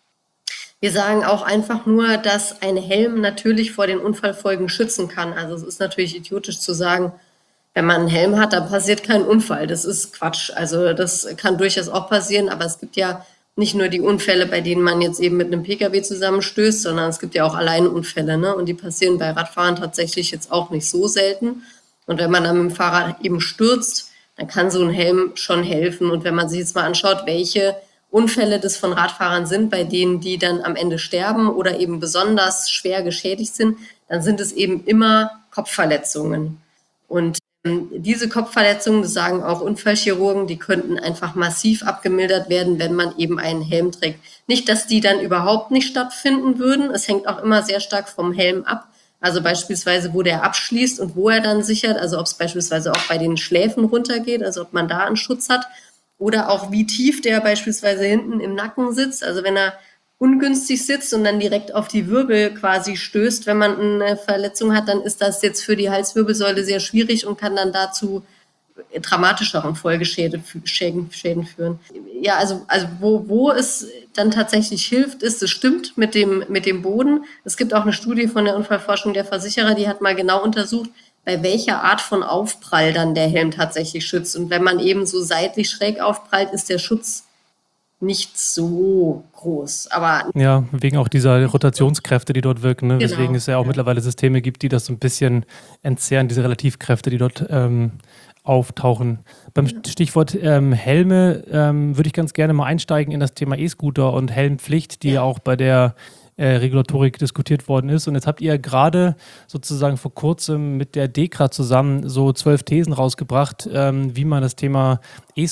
Wir sagen auch einfach nur, dass ein Helm natürlich vor den Unfallfolgen schützen kann. Also es ist natürlich idiotisch zu sagen, wenn man einen Helm hat, dann passiert kein Unfall. Das ist Quatsch. Also das kann durchaus auch passieren, aber es gibt ja nicht nur die Unfälle, bei denen man jetzt eben mit einem Pkw zusammenstößt, sondern es gibt ja auch Alleinunfälle, ne? Und die passieren bei Radfahrern tatsächlich jetzt auch nicht so selten. Und wenn man dann mit dem Fahrrad eben stürzt, dann kann so ein Helm schon helfen. Und wenn man sich jetzt mal anschaut, welche Unfälle das von Radfahrern sind, bei denen die dann am Ende sterben oder eben besonders schwer geschädigt sind, dann sind es eben immer Kopfverletzungen. Und ähm, diese Kopfverletzungen, das sagen auch Unfallchirurgen, die könnten einfach massiv abgemildert werden, wenn man eben einen Helm trägt. Nicht, dass die dann überhaupt nicht stattfinden würden. Es hängt auch immer sehr stark vom Helm ab. Also beispielsweise, wo der abschließt und wo er dann sichert. Also ob es beispielsweise auch bei den Schläfen runtergeht, also ob man da einen Schutz hat. Oder auch wie tief der beispielsweise hinten im Nacken sitzt. Also wenn er ungünstig sitzt und dann direkt auf die Wirbel quasi stößt, wenn man eine Verletzung hat, dann ist das jetzt für die Halswirbelsäule sehr schwierig und kann dann dazu dramatischeren Folgeschäden Schäden führen. Ja, also, also wo, wo es dann tatsächlich hilft, ist, es stimmt mit dem, mit dem Boden. Es gibt auch eine Studie von der Unfallforschung der Versicherer, die hat mal genau untersucht, bei welcher Art von Aufprall dann der Helm tatsächlich schützt. Und wenn man eben so seitlich schräg aufprallt, ist der Schutz nicht so groß. Aber Ja, wegen auch dieser Rotationskräfte, die dort wirken, ne? Weswegen genau, es ja auch ja. mittlerweile Systeme gibt, die das so ein bisschen entzerren, diese Relativkräfte, die dort ähm, auftauchen. Beim Stichwort ähm, Helme ähm, würde ich ganz gerne mal einsteigen in das Thema E-Scooter und Helmpflicht, die ja Ja. auch bei der äh, Regulatorik diskutiert worden ist. Und jetzt habt ihr gerade sozusagen vor kurzem mit der DEKRA zusammen so zwölf Thesen rausgebracht, ähm, wie man das Thema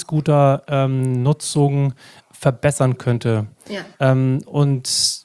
E-Scooter-Nutzung verbessern könnte. Ja. Ähm, und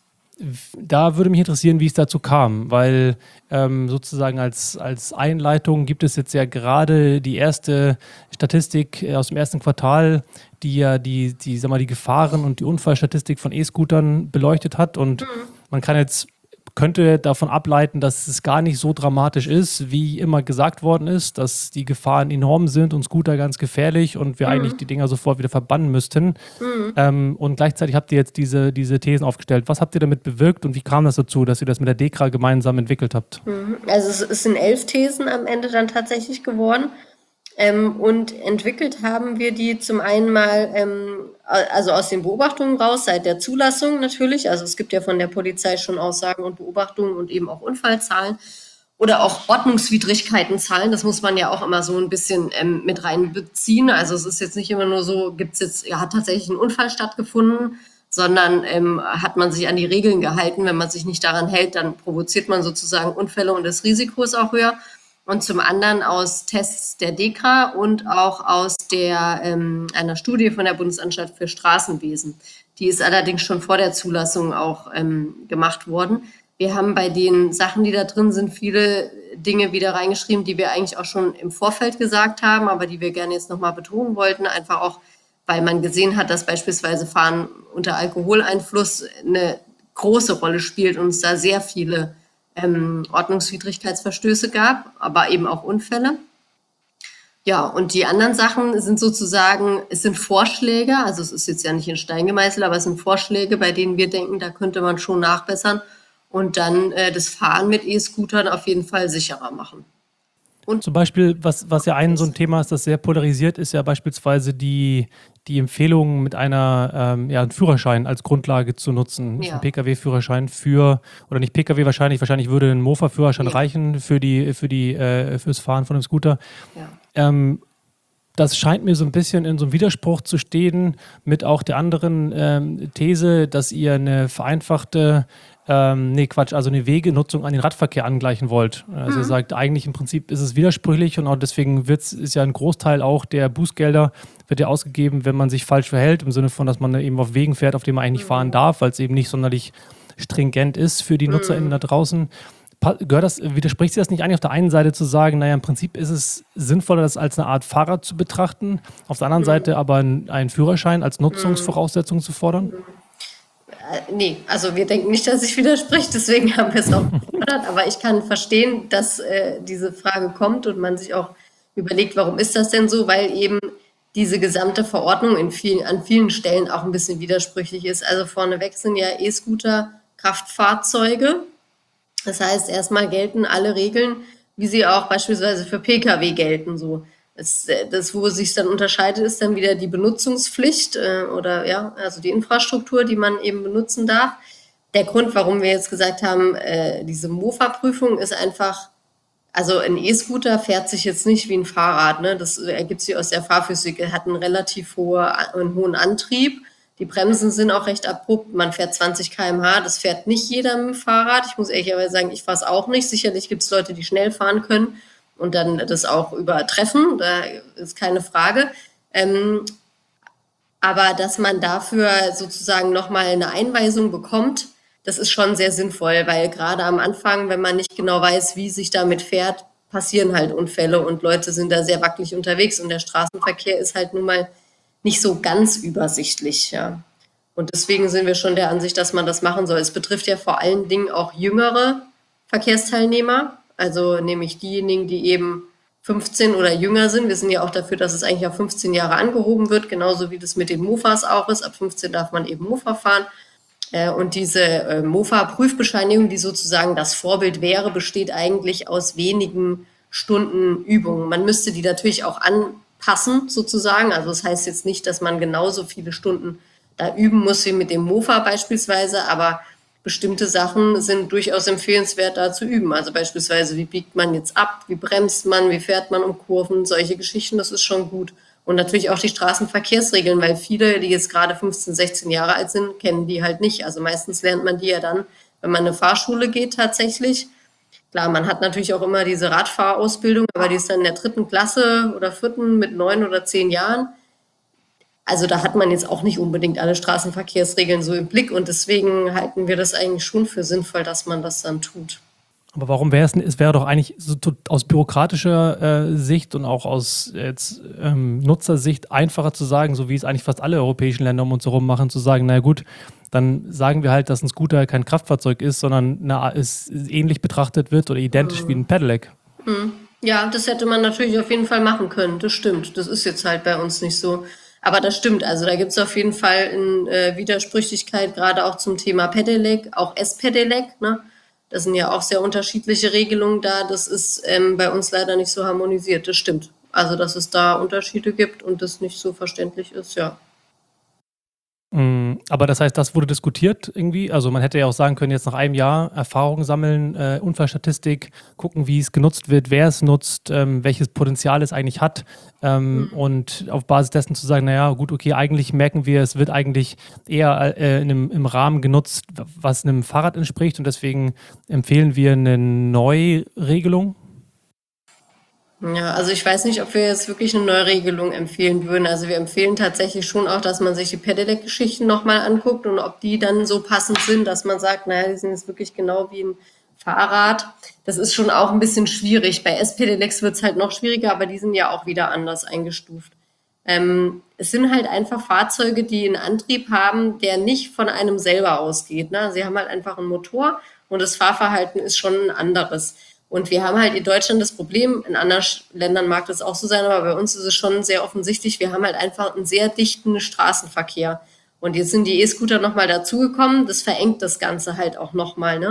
da würde mich interessieren, wie es dazu kam, weil ähm, sozusagen als, als Einleitung gibt es jetzt ja gerade die erste Statistik äh, aus dem ersten Quartal, die ja die, die, sag mal, die Gefahren und die Unfallstatistik von E-Scootern beleuchtet hat. Und man kann jetzt könnte davon ableiten, dass es gar nicht so dramatisch ist, wie immer gesagt worden ist, dass die Gefahren enorm sind und Scooter ganz gefährlich und wir eigentlich die Dinger sofort wieder verbannen müssten. Ähm, und gleichzeitig habt ihr jetzt diese, diese Thesen aufgestellt. Was habt ihr damit bewirkt und wie kam das dazu, dass ihr das mit der DEKRA gemeinsam entwickelt habt? Also es, es sind elf Thesen am Ende dann tatsächlich geworden. Ähm, und entwickelt haben wir die zum einen mal, ähm, also aus den Beobachtungen raus, seit der Zulassung natürlich. Also es gibt ja von der Polizei schon Aussagen und Beobachtungen und eben auch Unfallzahlen oder auch Ordnungswidrigkeitenzahlen. Das muss man ja auch immer so ein bisschen ähm, mit reinbeziehen. Also es ist jetzt nicht immer nur so, gibt's jetzt, ja, hat tatsächlich ein Unfall stattgefunden, sondern ähm, hat man sich an die Regeln gehalten. Wenn man sich nicht daran hält, dann provoziert man sozusagen Unfälle und das Risiko ist auch höher. Und zum anderen aus Tests der DEKRA und auch aus der, ähm, einer Studie von der Bundesanstalt für Straßenwesen. Die ist allerdings schon vor der Zulassung auch ähm, gemacht worden. Wir haben bei den Sachen, die da drin sind, viele Dinge wieder reingeschrieben, die wir eigentlich auch schon im Vorfeld gesagt haben, aber die wir gerne jetzt nochmal betonen wollten. Einfach auch, weil man gesehen hat, dass beispielsweise Fahren unter Alkoholeinfluss eine große Rolle spielt und es da sehr viele ähm, Ordnungswidrigkeitsverstöße gab, aber eben auch Unfälle. Ja, und die anderen Sachen sind sozusagen, es sind Vorschläge, also es ist jetzt ja nicht in Stein gemeißelt, aber es sind Vorschläge, bei denen wir denken, da könnte man schon nachbessern und dann äh, das Fahren mit E-Scootern auf jeden Fall sicherer machen. Und zum Beispiel, was, was ja ein so ein Thema ist, das sehr polarisiert, ist ja beispielsweise die, die Empfehlung, mit einer ähm, ja, einen Führerschein als Grundlage zu nutzen, ja, einen P K W-Führerschein für, oder nicht P K W wahrscheinlich, wahrscheinlich würde ein Mofa-Führerschein ja, reichen für die, für die, äh, fürs Fahren von einem Scooter. ja. Ähm, Das scheint mir so ein bisschen in so einem Widerspruch zu stehen mit auch der anderen ähm, These, dass ihr eine vereinfachte, ähm, nee, Quatsch, also eine Wegenutzung an den Radverkehr angleichen wollt. Also ihr Mhm. sagt, eigentlich im Prinzip ist es widersprüchlich und auch deswegen wird's, ist ja ein Großteil auch der Bußgelder wird ja ausgegeben, wenn man sich falsch verhält, im Sinne von, dass man eben auf Wegen fährt, auf denen man eigentlich nicht fahren Mhm. darf, weil es eben nicht sonderlich stringent ist für die NutzerInnen da Mhm. draußen. Pa- Gehört das, widerspricht sich das nicht eigentlich auf der einen Seite zu sagen, naja, im Prinzip ist es sinnvoller, das als eine Art Fahrrad zu betrachten, auf der anderen Seite aber ein- einen Führerschein als Mhm. Nutzungsvoraussetzung zu fordern? Äh, nee, also wir denken nicht, dass sich widerspricht, deswegen haben wir es auch gefordert. Aber ich kann verstehen, dass äh, diese Frage kommt und man sich auch überlegt, warum ist das denn so? Weil eben diese gesamte Verordnung in vielen, an vielen Stellen auch ein bisschen widersprüchlich ist. Also vorneweg sind ja E-Scooter Kraftfahrzeuge. Das heißt, erstmal gelten alle Regeln, wie sie auch beispielsweise für Pkw gelten. So. Das, äh, das wo es sich dann unterscheidet, ist dann wieder die Benutzungspflicht äh, oder ja, also die Infrastruktur, die man eben benutzen darf. Der Grund, warum wir jetzt gesagt haben, äh, diese Mofa-Prüfung ist einfach, also ein E-Scooter fährt sich jetzt nicht wie ein Fahrrad, ne? Das ergibt sich aus der Fahrphysik. Er hat einen relativ hohe, einen hohen Antrieb. Die Bremsen sind auch recht abrupt. Man fährt zwanzig Kilometer pro Stunde. Das fährt nicht jeder mit dem Fahrrad. Ich muss ehrlicherweise sagen, ich fahre es auch nicht. Sicherlich gibt es Leute, die schnell fahren können und dann das auch übertreffen. Da ist keine Frage. Ähm, aber dass man dafür sozusagen nochmal eine Einweisung bekommt, das ist schon sehr sinnvoll, weil gerade am Anfang, wenn man nicht genau weiß, wie sich damit fährt, passieren halt Unfälle und Leute sind da sehr wackelig unterwegs und der Straßenverkehr ist halt nun mal nicht so ganz übersichtlich, ja. Und deswegen sind wir schon der Ansicht, dass man das machen soll. Es betrifft ja vor allen Dingen auch jüngere Verkehrsteilnehmer, also nämlich diejenigen, die eben fünfzehn oder jünger sind. Wir sind ja auch dafür, dass es eigentlich auf fünfzehn Jahre angehoben wird, genauso wie das mit den Mofas auch ist. Ab fünfzehn darf man eben Mofa fahren. Äh, Und diese äh, Mofa-Prüfbescheinigung, die sozusagen das Vorbild wäre, besteht eigentlich aus wenigen Stunden Übung. Man müsste die natürlich auch anpassen, sozusagen. Also das heißt jetzt nicht, dass man genauso viele Stunden da üben muss wie mit dem Mofa beispielsweise, aber bestimmte Sachen sind durchaus empfehlenswert, da zu üben. Also beispielsweise, wie biegt man jetzt ab, wie bremst man, wie fährt man um Kurven, solche Geschichten, das ist schon gut. Und natürlich auch die Straßenverkehrsregeln, weil viele, die jetzt gerade fünfzehn, sechzehn Jahre alt sind, kennen die halt nicht. Also meistens lernt man die ja dann, wenn man in eine Fahrschule geht tatsächlich. Klar, man hat natürlich auch immer diese Radfahrausbildung, aber die ist dann in der dritten Klasse oder vierten mit neun oder zehn Jahren. Also da hat man jetzt auch nicht unbedingt alle Straßenverkehrsregeln so im Blick und deswegen halten wir das eigentlich schon für sinnvoll, dass man das dann tut. Aber warum wäre es, es wäre doch eigentlich so to- aus bürokratischer äh, Sicht und auch aus jetzt, ähm, Nutzersicht einfacher zu sagen, so wie es eigentlich fast alle europäischen Länder um uns herum machen, zu sagen, naja gut, dann sagen wir halt, dass ein Scooter kein Kraftfahrzeug ist, sondern na, es ähnlich betrachtet wird oder identisch wie ein Pedelec. Ja, das hätte man natürlich auf jeden Fall machen können. Das stimmt. Das ist jetzt halt bei uns nicht so. Aber das stimmt. Also da gibt es auf jeden Fall eine äh, Widersprüchlichkeit, gerade auch zum Thema Pedelec, auch S-Pedelec. Ne? Das sind ja auch sehr unterschiedliche Regelungen da. Das ist ähm, bei uns leider nicht so harmonisiert. Das stimmt. Also dass es da Unterschiede gibt und das nicht so verständlich ist, ja. Mm, Aber das heißt, das wurde diskutiert irgendwie. Also man hätte ja auch sagen können, jetzt nach einem Jahr Erfahrung sammeln, äh, Unfallstatistik, gucken, wie es genutzt wird, wer es nutzt, ähm, welches Potenzial es eigentlich hat. Ähm, und auf Basis dessen zu sagen, naja, gut, okay, eigentlich merken wir, es wird eigentlich eher äh, in einem, im Rahmen genutzt, was einem Fahrrad entspricht. Und deswegen empfehlen wir eine Neuregelung. Ja, also ich weiß nicht, ob wir jetzt wirklich eine Neuregelung empfehlen würden. Also wir empfehlen tatsächlich schon auch, dass man sich die Pedelec-Geschichten nochmal anguckt und ob die dann so passend sind, dass man sagt, naja, die sind jetzt wirklich genau wie ein Fahrrad. Das ist schon auch ein bisschen schwierig. Bei S-Pedelecs wird es halt noch schwieriger, aber die sind ja auch wieder anders eingestuft. Ähm, es sind halt einfach Fahrzeuge, die einen Antrieb haben, der nicht von einem selber ausgeht. Ne? Sie haben halt einfach einen Motor und das Fahrverhalten ist schon ein anderes. Und wir haben halt in Deutschland das Problem, in anderen Sch- Ländern mag das auch so sein, aber bei uns ist es schon sehr offensichtlich, wir haben halt einfach einen sehr dichten Straßenverkehr. Und jetzt sind die E-Scooter nochmal dazugekommen, das verengt das Ganze halt auch nochmal, ne?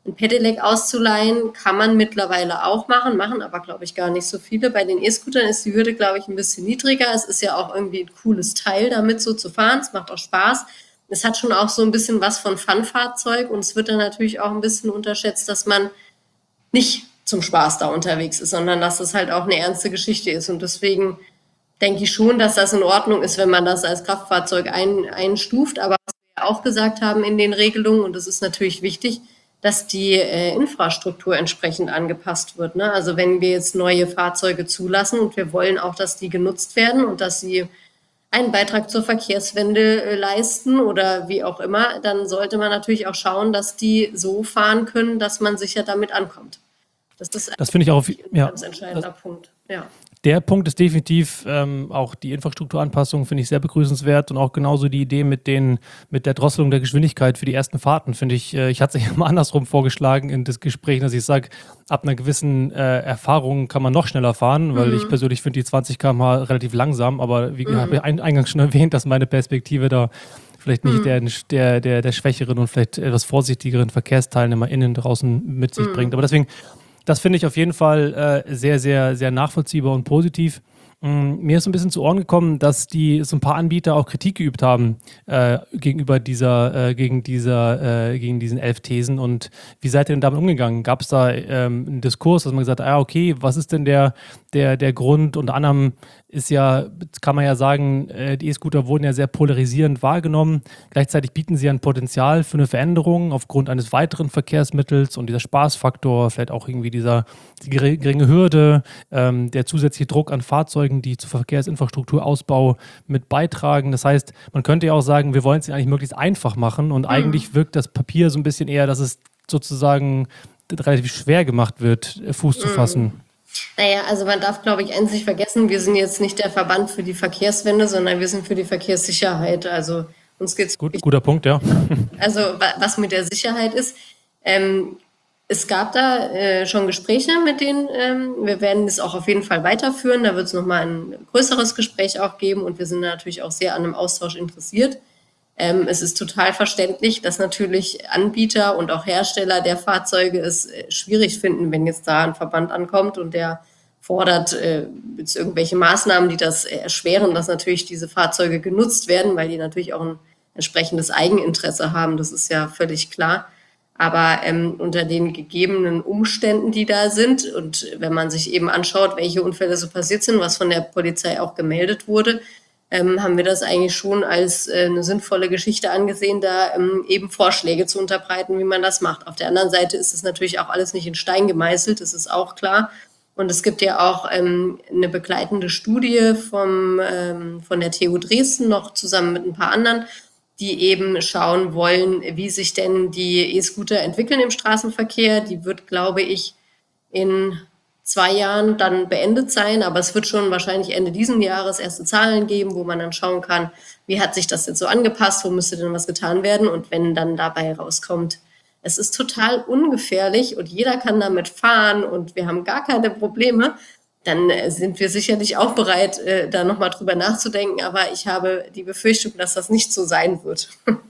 Ein Pedelec auszuleihen kann man mittlerweile auch machen, machen aber, glaube ich, gar nicht so viele. Bei den E-Scootern ist die Hürde, glaube ich, ein bisschen niedriger. Es ist ja auch irgendwie ein cooles Teil, damit so zu fahren. Es macht auch Spaß. Es hat schon auch so ein bisschen was von Fun-Fahrzeug und es wird dann natürlich auch ein bisschen unterschätzt, dass man nicht zum Spaß da unterwegs ist, sondern dass das halt auch eine ernste Geschichte ist. Und deswegen denke ich schon, dass das in Ordnung ist, wenn man das als Kraftfahrzeug ein, einstuft. Aber was wir ja auch gesagt haben in den Regelungen, und das ist natürlich wichtig, dass die äh, Infrastruktur entsprechend angepasst wird. Ne? Also wenn wir jetzt neue Fahrzeuge zulassen und wir wollen auch, dass die genutzt werden und dass sie einen Beitrag zur Verkehrswende äh, leisten oder wie auch immer, dann sollte man natürlich auch schauen, dass die so fahren können, dass man sicher damit ankommt. Das ist Das finde ich auch ein ja, ganz entscheidender Punkt. Ja. Der Punkt ist definitiv ähm, auch die Infrastrukturanpassung, finde ich sehr begrüßenswert und auch genauso die Idee mit den mit der Drosselung der Geschwindigkeit für die ersten Fahrten, finde ich, äh, ich hatte es ja mal andersrum vorgeschlagen in das Gespräch, dass ich sage, ab einer gewissen äh, Erfahrung kann man noch schneller fahren, weil mhm. ich persönlich finde die zwanzig Kilometer pro Stunde relativ langsam, aber wie mhm. habe ich eingangs schon erwähnt, dass meine Perspektive da vielleicht nicht mhm. der, der, der, der schwächeren und vielleicht etwas vorsichtigeren VerkehrsteilnehmerInnen draußen mit sich mhm. bringt. Aber deswegen das finde ich auf jeden Fall äh, sehr, sehr, sehr nachvollziehbar und positiv. Ähm, mir ist ein bisschen zu Ohren gekommen, dass die so ein paar Anbieter auch Kritik geübt haben äh, gegenüber dieser, äh, gegen dieser, äh, gegen diesen elf Thesen. Und wie seid ihr denn damit umgegangen? Gab es da ähm, einen Diskurs, dass man gesagt hat, ah, okay, was ist denn der, der, der Grund? Unter anderem ist ja, kann man ja sagen, äh, die E-Scooter wurden ja sehr polarisierend wahrgenommen. Gleichzeitig bieten sie ein Potenzial für eine Veränderung aufgrund eines weiteren Verkehrsmittels und dieser Spaßfaktor, vielleicht auch irgendwie dieser die geringe Hürde, ähm, der zusätzliche Druck an Fahrzeugen, die zu Verkehrsinfrastrukturausbau mit beitragen. Das heißt, man könnte ja auch sagen, wir wollen es eigentlich möglichst einfach machen und mhm. eigentlich wirkt das Papier so ein bisschen eher, dass es sozusagen relativ schwer gemacht wird, Fuß mhm. zu fassen. Naja, also man darf, glaube ich, eins nicht vergessen, wir sind jetzt nicht der Verband für die Verkehrswende, sondern wir sind für die Verkehrssicherheit. Also uns geht's Gut, guter Punkt, ja. Also was mit der Sicherheit ist, ähm, es gab da äh, schon Gespräche mit denen, ähm, wir werden das auch auf jeden Fall weiterführen, da wird es nochmal ein größeres Gespräch auch geben und wir sind natürlich auch sehr an einem Austausch interessiert. Ähm, es ist total verständlich, dass natürlich Anbieter und auch Hersteller der Fahrzeuge es äh, schwierig finden, wenn jetzt da ein Verband ankommt und der fordert äh, jetzt irgendwelche Maßnahmen, die das erschweren, dass natürlich diese Fahrzeuge genutzt werden, weil die natürlich auch ein entsprechendes Eigeninteresse haben, das ist ja völlig klar. Aber ähm, unter den gegebenen Umständen, die da sind und wenn man sich eben anschaut, welche Unfälle so passiert sind, was von der Polizei auch gemeldet wurde, ähm, haben wir das eigentlich schon als äh, eine sinnvolle Geschichte angesehen, da ähm, eben Vorschläge zu unterbreiten, wie man das macht. Auf der anderen Seite ist es natürlich auch alles nicht in Stein gemeißelt, das ist auch klar. Und es gibt ja auch ähm, eine begleitende Studie vom, ähm, von der T U Dresden noch zusammen mit ein paar anderen, die eben schauen wollen, wie sich denn die E-Scooter entwickeln im Straßenverkehr. Die wird, glaube ich, in zwei Jahren dann beendet sein, aber es wird schon wahrscheinlich Ende diesen Jahres erste Zahlen geben, wo man dann schauen kann, wie hat sich das jetzt so angepasst, wo müsste denn was getan werden und wenn dann dabei rauskommt, es ist total ungefährlich und jeder kann damit fahren und wir haben gar keine Probleme, dann sind wir sicherlich auch bereit, äh, da nochmal drüber nachzudenken. Aber ich habe die Befürchtung, dass das nicht so sein wird.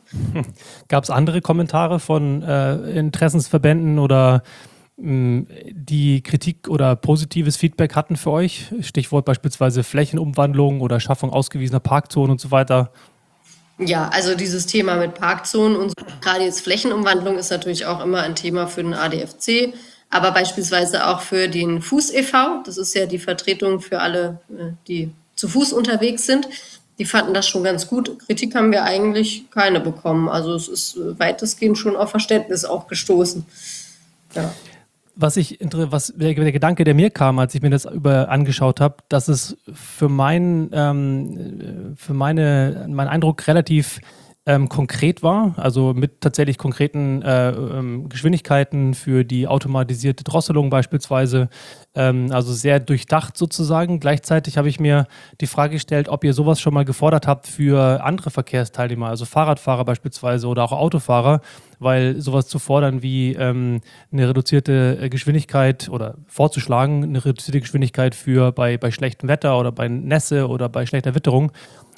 Gab es andere Kommentare von äh, Interessensverbänden oder mh, die Kritik oder positives Feedback hatten für euch? Stichwort beispielsweise Flächenumwandlung oder Schaffung ausgewiesener Parkzonen und so weiter. Ja, also dieses Thema mit Parkzonen und so, gerade jetzt Flächenumwandlung ist natürlich auch immer ein Thema für den A D F C. Aber beispielsweise auch für den Fuß e V, das ist ja die Vertretung für alle, die zu Fuß unterwegs sind, die fanden das schon ganz gut. Kritik haben wir eigentlich keine bekommen. Also es ist weitestgehend schon auf Verständnis auch gestoßen. Ja. Was ich, was der, der Gedanke, der mir kam, als ich mir das über angeschaut habe, dass es für meinen, ähm, für meine, meinen Eindruck relativ Ähm, konkret war, also mit tatsächlich konkreten äh, ähm, Geschwindigkeiten für die automatisierte Drosselung beispielsweise, ähm, also sehr durchdacht sozusagen. Gleichzeitig habe ich mir die Frage gestellt, ob ihr sowas schon mal gefordert habt für andere Verkehrsteilnehmer, also Fahrradfahrer beispielsweise oder auch Autofahrer, weil sowas zu fordern wie ähm, eine reduzierte Geschwindigkeit oder vorzuschlagen, eine reduzierte Geschwindigkeit für bei, bei schlechtem Wetter oder bei Nässe oder bei schlechter Witterung,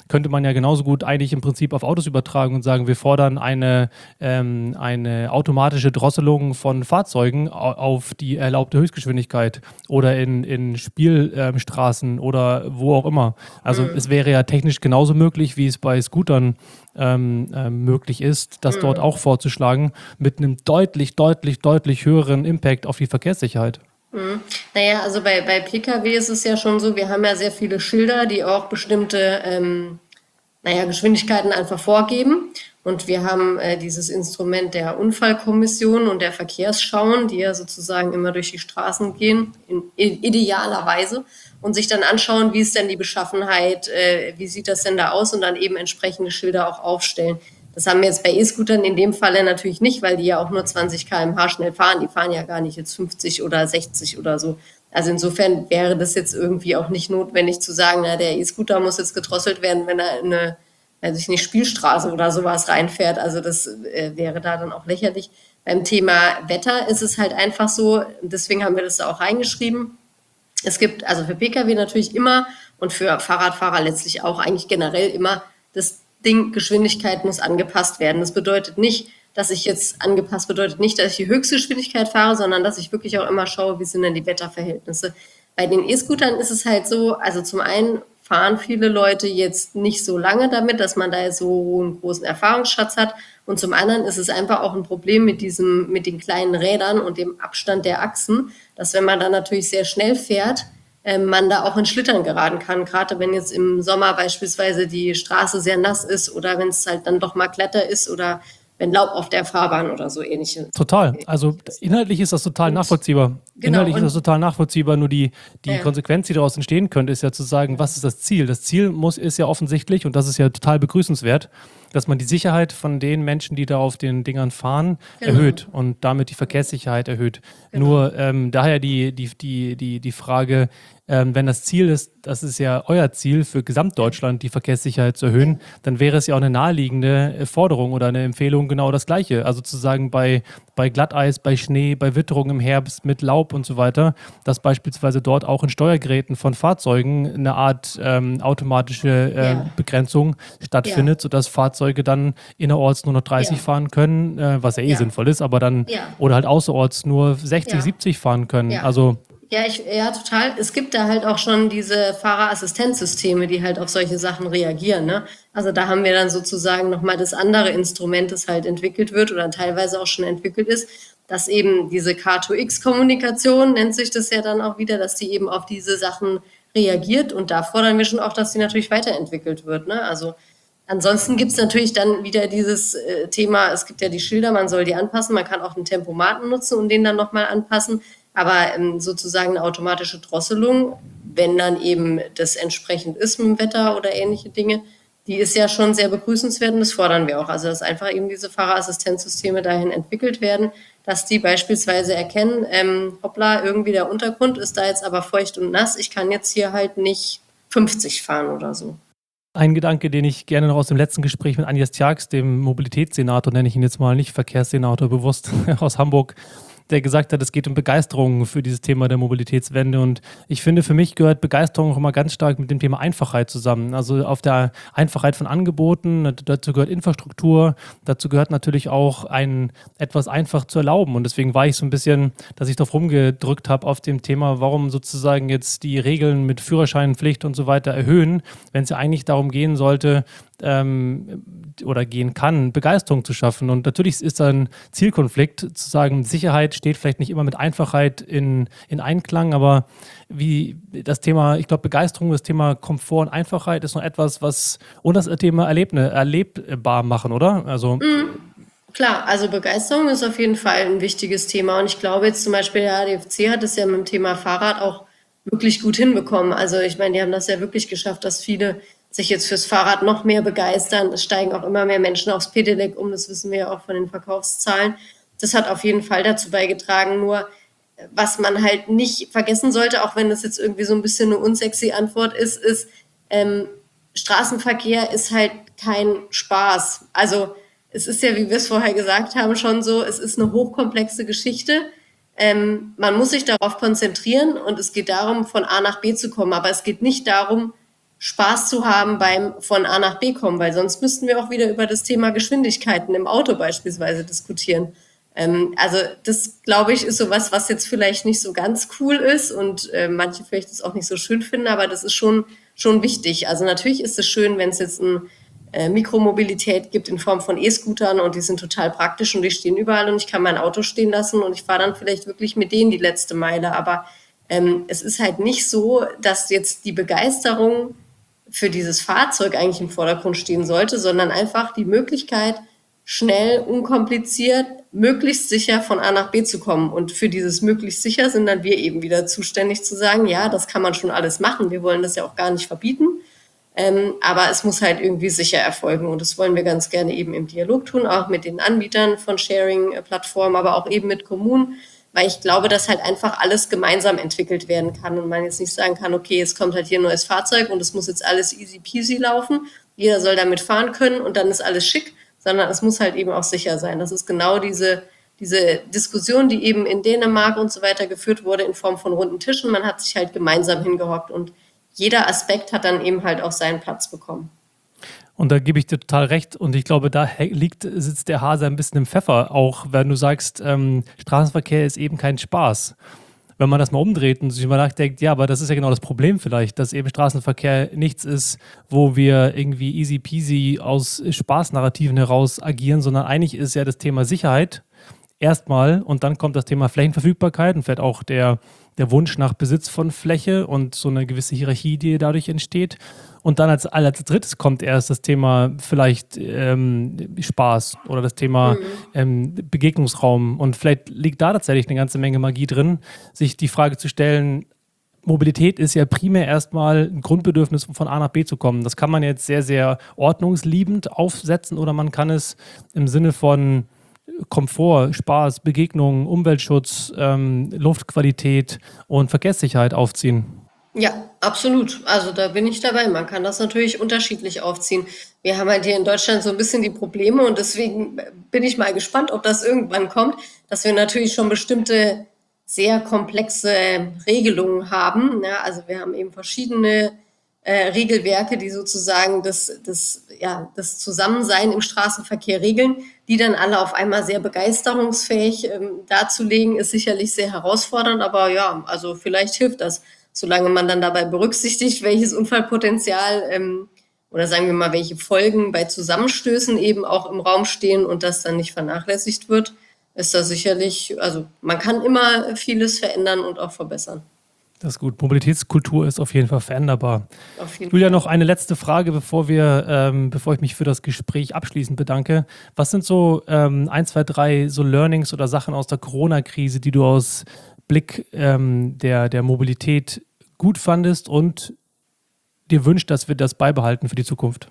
könnte man ja genauso gut eigentlich im Prinzip auf Autos übertragen und sagen, wir fordern eine, ähm, eine automatische Drosselung von Fahrzeugen au- auf die erlaubte Höchstgeschwindigkeit oder in, in Spielstraßen oder wo auch immer. Also Mhm. es wäre ja technisch genauso möglich, wie es bei Scootern ähm, ähm, möglich ist, das dort Mhm. auch vorzuschlagen, mit einem deutlich, deutlich, deutlich höheren Impact auf die Verkehrssicherheit. Mhm. Naja, also bei, bei P K W ist es ja schon so, wir haben ja sehr viele Schilder, die auch bestimmte ähm, naja, Geschwindigkeiten einfach vorgeben. Und wir haben äh, dieses Instrument der Unfallkommission und der Verkehrsschauen, die ja sozusagen immer durch die Straßen gehen, in, i- idealerweise, und sich dann anschauen, wie ist denn die Beschaffenheit, äh, wie sieht das denn da aus und dann eben entsprechende Schilder auch aufstellen. Das haben wir jetzt bei E-Scootern in dem Falle natürlich nicht, weil die ja auch nur zwanzig Kilometer pro Stunde schnell fahren. Die fahren ja gar nicht jetzt fünfzig oder sechzig oder so. Also insofern wäre das jetzt irgendwie auch nicht notwendig zu sagen, na, der E-Scooter muss jetzt gedrosselt werden, wenn er in eine, weiß ich nicht, Spielstraße oder sowas reinfährt. Also das äh, wäre da dann auch lächerlich. Beim Thema Wetter ist es halt einfach so, deswegen haben wir das da auch reingeschrieben. Es gibt also für P K W natürlich immer und für Fahrradfahrer letztlich auch eigentlich generell immer das Ding, Geschwindigkeit muss angepasst werden. Das bedeutet nicht, dass ich jetzt angepasst bedeutet nicht, dass ich die höchste Geschwindigkeit fahre, sondern dass ich wirklich auch immer schaue, wie sind denn die Wetterverhältnisse. Bei den E-Scootern ist es halt so, also zum einen fahren viele Leute jetzt nicht so lange damit, dass man da jetzt so einen großen Erfahrungsschatz hat. Und zum anderen ist es einfach auch ein Problem mit diesem, mit den kleinen Rädern und dem Abstand der Achsen, dass wenn man dann natürlich sehr schnell fährt, ähm, man da auch in Schlittern geraten kann. Gerade wenn jetzt im Sommer beispielsweise die Straße sehr nass ist oder wenn es halt dann doch mal glatter ist oder wenn Laub auf der Fahrbahn oder so ähnliche. Total. Also inhaltlich ist das total Und nachvollziehbar. genau, Inhaltlich ist das und total nachvollziehbar. Nur die, die ja, Konsequenz, die daraus entstehen könnte, ist ja zu sagen, was ist das Ziel? Das Ziel muss, ist ja offensichtlich, und das ist ja total begrüßenswert, dass man die Sicherheit von den Menschen, die da auf den Dingern fahren, genau, erhöht und damit die Verkehrssicherheit erhöht. genau. Nur ähm, daher die, die, die, die, die Frage, ähm, wenn das Ziel ist, das ist ja euer Ziel für Gesamtdeutschland, die Verkehrssicherheit zu erhöhen, dann wäre es ja auch eine naheliegende äh, Forderung oder eine Empfehlung genau das Gleiche. Also zu sagen, bei, bei Glatteis, bei Schnee, bei Witterung im Herbst mit Laub und so weiter, dass beispielsweise dort auch in Steuergeräten von Fahrzeugen eine Art ähm, automatische äh, Ja, Begrenzung ja, stattfindet, sodass Fahrzeuge dann innerorts nur noch dreißig ja, fahren können, äh, was ja eh ja, sinnvoll ist, aber dann ja, oder halt außerorts nur sechzig, ja, siebzig fahren können. ja. Also Ja, ich, ja, total. Es gibt da halt auch schon diese Fahrerassistenzsysteme, die halt auf solche Sachen reagieren, ne? Also da haben wir dann sozusagen nochmal das andere Instrument, das halt entwickelt wird oder teilweise auch schon entwickelt ist, dass eben diese K zwei X-Kommunikation, nennt sich das ja dann auch wieder, dass die eben auf diese Sachen reagiert und da fordern wir schon auch, dass die natürlich weiterentwickelt wird, ne? Also ansonsten gibt's natürlich dann wieder dieses äh, Thema, es gibt ja die Schilder, man soll die anpassen, man kann auch einen Tempomaten nutzen und den dann nochmal anpassen. Aber ähm, sozusagen eine automatische Drosselung, wenn dann eben das entsprechend ist mit dem Wetter oder ähnliche Dinge, die ist ja schon sehr begrüßenswert und das fordern wir auch. Also dass einfach eben diese Fahrerassistenzsysteme dahin entwickelt werden, dass die beispielsweise erkennen, ähm, hoppla, irgendwie der Untergrund ist da jetzt aber feucht und nass, ich kann jetzt hier halt nicht fünfzig fahren oder so. ein Gedanke, den ich gerne noch aus dem letzten Gespräch mit Agnes Tjax, dem Mobilitätssenator, nenne ich ihn jetzt mal nicht Verkehrssenator, bewusst aus Hamburg, der gesagt hat, es geht um Begeisterung für dieses Thema der Mobilitätswende. Und ich finde, für mich gehört Begeisterung auch immer ganz stark mit dem Thema Einfachheit zusammen. Also auf der Einfachheit von Angeboten, dazu gehört Infrastruktur, dazu gehört natürlich auch ein etwas einfach zu erlauben. Und deswegen war ich so ein bisschen, dass ich darauf rumgedrückt habe auf dem Thema, warum sozusagen jetzt die Regeln mit Führerscheinpflicht und so weiter erhöhen, wenn es ja eigentlich darum gehen sollte, ähm, oder gehen kann, Begeisterung zu schaffen. Und natürlich ist da ein Zielkonflikt, zu sagen, Sicherheit steht vielleicht nicht immer mit Einfachheit in, in Einklang, aber wie das Thema, ich glaube, Begeisterung, das Thema Komfort und Einfachheit ist noch etwas, was, und das Thema Erlebne, erlebbar machen, oder? Also, Klar, also Begeisterung ist auf jeden Fall ein wichtiges Thema. Und ich glaube jetzt zum Beispiel, der A D F C hat es ja mit dem Thema Fahrrad auch wirklich gut hinbekommen. Also ich meine, die haben das ja wirklich geschafft, dass viele sich jetzt fürs Fahrrad noch mehr begeistern. Es steigen auch immer mehr Menschen aufs Pedelec um, das wissen wir ja auch von den Verkaufszahlen. Das hat auf jeden Fall dazu beigetragen. Nur was man halt nicht vergessen sollte, auch wenn das jetzt irgendwie so ein bisschen eine unsexy Antwort ist, ist, ähm, Straßenverkehr ist halt kein Spaß. Also es ist ja, wie wir es vorher gesagt haben, schon so, es ist eine hochkomplexe Geschichte. Ähm, man muss sich darauf konzentrieren und es geht darum, von A nach B zu kommen. Aber es geht nicht darum, Spaß zu haben beim von A nach B kommen, weil sonst müssten wir auch wieder über das Thema Geschwindigkeiten im Auto beispielsweise diskutieren. Ähm, also das, glaube ich, ist sowas, was jetzt vielleicht nicht so ganz cool ist und äh, manche vielleicht das auch nicht so schön finden, aber das ist schon, schon wichtig. Also natürlich ist es schön, wenn es jetzt ein äh, Mikromobilität gibt in Form von E-Scootern und die sind total praktisch und die stehen überall und ich kann mein Auto stehen lassen und ich fahre dann vielleicht wirklich mit denen die letzte Meile. Aber ähm, es ist halt nicht so, dass jetzt die Begeisterung für dieses Fahrzeug eigentlich im Vordergrund stehen sollte, sondern einfach die Möglichkeit, schnell, unkompliziert, möglichst sicher von A nach B zu kommen. Und für dieses möglichst sicher sind dann wir eben wieder zuständig zu sagen, ja, das kann man schon alles machen. Wir wollen das ja auch gar nicht verbieten. Ähm, aber es muss halt irgendwie sicher erfolgen. Und das wollen wir ganz gerne eben im Dialog tun, auch mit den Anbietern von Sharing-Plattformen, aber auch eben mit Kommunen, weil ich glaube, dass halt einfach alles gemeinsam entwickelt werden kann und man jetzt nicht sagen kann, okay, es kommt halt hier ein neues Fahrzeug und es muss jetzt alles easy peasy laufen. Jeder soll damit fahren können und dann ist alles schick, sondern es muss halt eben auch sicher sein. Das ist genau diese, diese Diskussion, die eben in Dänemark und so weiter geführt wurde in Form von runden Tischen. Man hat sich halt gemeinsam hingehockt und jeder Aspekt hat dann eben halt auch seinen Platz bekommen. Und da gebe ich dir total recht. Und ich glaube, da liegt, sitzt der Hase ein bisschen im Pfeffer. Auch wenn du sagst, ähm, Straßenverkehr ist eben kein Spaß. Wenn man das mal umdreht und sich mal nachdenkt, ja, aber das ist ja genau das Problem vielleicht, dass eben Straßenverkehr nichts ist, wo wir irgendwie easy peasy aus Spaßnarrativen heraus agieren, sondern eigentlich ist ja das Thema Sicherheit erstmal und dann kommt das Thema Flächenverfügbarkeit und vielleicht auch der, der Wunsch nach Besitz von Fläche und so eine gewisse Hierarchie, die dadurch entsteht. Und dann als, als drittes kommt erst das Thema vielleicht ähm, Spaß oder das Thema mhm. ähm, Begegnungsraum. Und vielleicht liegt da tatsächlich eine ganze Menge Magie drin, sich die Frage zu stellen, Mobilität ist ja primär erstmal ein Grundbedürfnis, von A nach B zu kommen. Das kann man jetzt sehr, sehr ordnungsliebend aufsetzen oder man kann es im Sinne von Komfort, Spaß, Begegnung, Umweltschutz, ähm, Luftqualität und Verkehrssicherheit aufziehen. Ja, absolut. Also da bin ich dabei. Man kann das natürlich unterschiedlich aufziehen. Wir haben halt hier in Deutschland so ein bisschen die Probleme und deswegen bin ich mal gespannt, ob das irgendwann kommt, dass wir natürlich schon bestimmte sehr komplexe Regelungen haben. Ja, also wir haben eben verschiedene äh, Regelwerke, die sozusagen das, das, ja, das Zusammensein im Straßenverkehr regeln, die dann alle auf einmal sehr begeisterungsfähig ähm, darzulegen, ist sicherlich sehr herausfordernd, aber ja, also vielleicht hilft das. Solange man dann dabei berücksichtigt, welches Unfallpotenzial ähm, oder sagen wir mal, welche Folgen bei Zusammenstößen eben auch im Raum stehen und das dann nicht vernachlässigt wird, ist das sicherlich, also man kann immer vieles verändern und auch verbessern. Das ist gut. Mobilitätskultur ist auf jeden Fall veränderbar. Auf jeden Julia, Fall. noch eine letzte Frage, bevor wir, ähm, bevor ich mich für das Gespräch abschließend bedanke. Was sind so ähm, ein, zwei, drei so Learnings oder Sachen aus der Corona-Krise, die du aus Blick ähm, der, der Mobilität gut fandest und dir wünscht, dass wir das beibehalten für die Zukunft?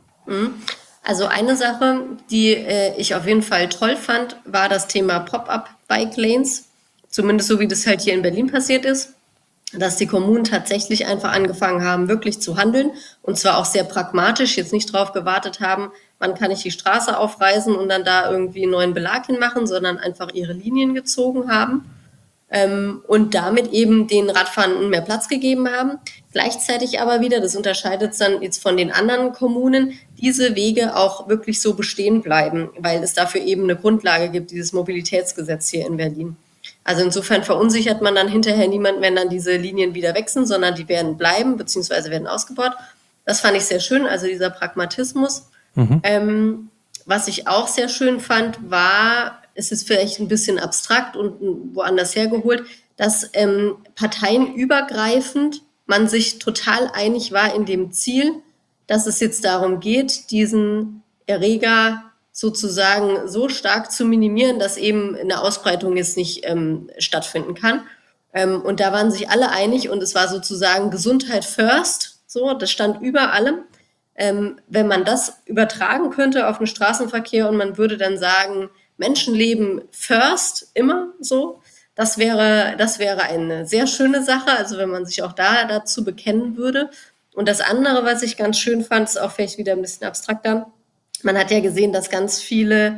Also eine Sache, die äh, ich auf jeden Fall toll fand, war das Thema Pop-up-Bike-Lanes. Zumindest so, wie das halt hier in Berlin passiert ist. Dass die Kommunen tatsächlich einfach angefangen haben, wirklich zu handeln. Und zwar auch sehr pragmatisch, jetzt nicht drauf gewartet haben, wann kann ich die Straße aufreißen und dann da irgendwie einen neuen Belag hinmachen, sondern einfach ihre Linien gezogen haben. Ähm, und damit eben den Radfahrenden mehr Platz gegeben haben. Gleichzeitig aber wieder, das unterscheidet es dann jetzt von den anderen Kommunen, diese Wege auch wirklich so bestehen bleiben, weil es dafür eben eine Grundlage gibt, dieses Mobilitätsgesetz hier in Berlin. Also insofern verunsichert man dann hinterher niemanden, wenn dann diese Linien wieder wechseln, sondern die werden bleiben bzw. werden ausgebaut. Das fand ich sehr schön, also dieser Pragmatismus. Mhm. Ähm, was ich auch sehr schön fand, war, es ist vielleicht ein bisschen abstrakt und woanders hergeholt, dass ähm, parteienübergreifend man sich total einig war in dem Ziel, dass es jetzt darum geht, diesen Erreger sozusagen so stark zu minimieren, dass eben eine Ausbreitung jetzt nicht ähm, stattfinden kann. Ähm, und da waren sich alle einig und es war sozusagen Gesundheit first, so, das stand über allem. Ähm, wenn man das übertragen könnte auf den Straßenverkehr und man würde dann sagen, Menschenleben first, immer so, das wäre, das wäre eine sehr schöne Sache, also wenn man sich auch da dazu bekennen würde. Und das andere, was ich ganz schön fand, ist auch vielleicht wieder ein bisschen abstrakter. Man hat ja gesehen, dass ganz viele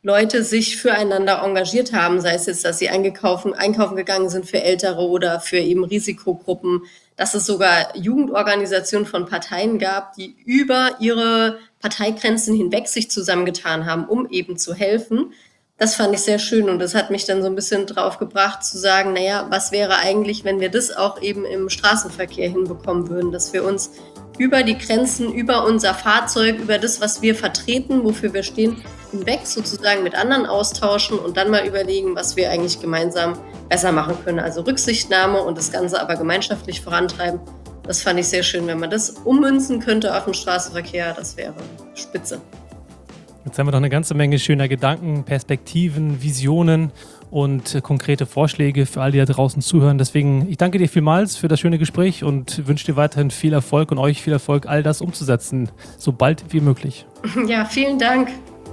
Leute sich füreinander engagiert haben, sei es jetzt, dass sie eingekaufen, einkaufen gegangen sind für Ältere oder für eben Risikogruppen, dass es sogar Jugendorganisationen von Parteien gab, die über ihre Parteigrenzen hinweg sich zusammengetan haben, um eben zu helfen. Das fand ich sehr schön und das hat mich dann so ein bisschen drauf gebracht zu sagen, naja, was wäre eigentlich, wenn wir das auch eben im Straßenverkehr hinbekommen würden, dass wir uns über die Grenzen, über unser Fahrzeug, über das, was wir vertreten, wofür wir stehen, hinweg sozusagen mit anderen austauschen und dann mal überlegen, was wir eigentlich gemeinsam besser machen können. Also Rücksichtnahme und das Ganze aber gemeinschaftlich vorantreiben. Das fand ich sehr schön, wenn man das ummünzen könnte auf den Straßenverkehr. Das wäre spitze. Jetzt haben wir doch eine ganze Menge schöner Gedanken, Perspektiven, Visionen und äh, konkrete Vorschläge für all die da draußen zuhören. Deswegen, ich danke dir vielmals für das schöne Gespräch und wünsche dir weiterhin viel Erfolg und euch viel Erfolg, all das umzusetzen, so bald wie möglich. Ja, vielen Dank.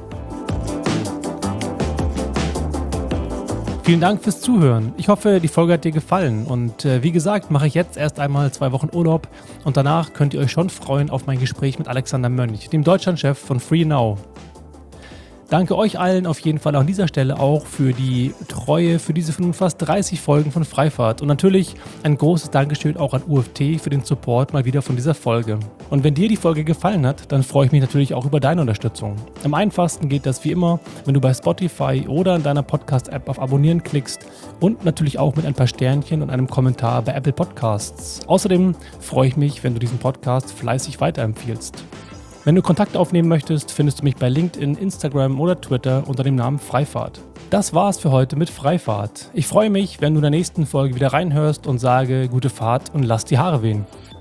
Vielen Dank fürs Zuhören. Ich hoffe, die Folge hat dir gefallen. Und äh, wie gesagt, mache ich jetzt erst einmal zwei Wochen Urlaub und danach könnt ihr euch schon freuen auf mein Gespräch mit Alexander Mönch, dem Deutschlandchef von FreeNow. Danke euch allen auf jeden Fall an dieser Stelle auch für die Treue, für diese fast dreißig Folgen von Freifahrt. Und natürlich ein großes Dankeschön auch an U F T für den Support mal wieder von dieser Folge. Und wenn dir die Folge gefallen hat, dann freue ich mich natürlich auch über deine Unterstützung. Am einfachsten geht das wie immer, wenn du bei Spotify oder in deiner Podcast-App auf Abonnieren klickst und natürlich auch mit ein paar Sternchen und einem Kommentar bei Apple Podcasts. Außerdem freue ich mich, wenn du diesen Podcast fleißig weiterempfiehlst. Wenn du Kontakt aufnehmen möchtest, findest du mich bei LinkedIn, Instagram oder Twitter unter dem Namen Freifahrt. Das war's für heute mit Freifahrt. Ich freue mich, wenn du in der nächsten Folge wieder reinhörst und sage gute Fahrt und lass die Haare wehen.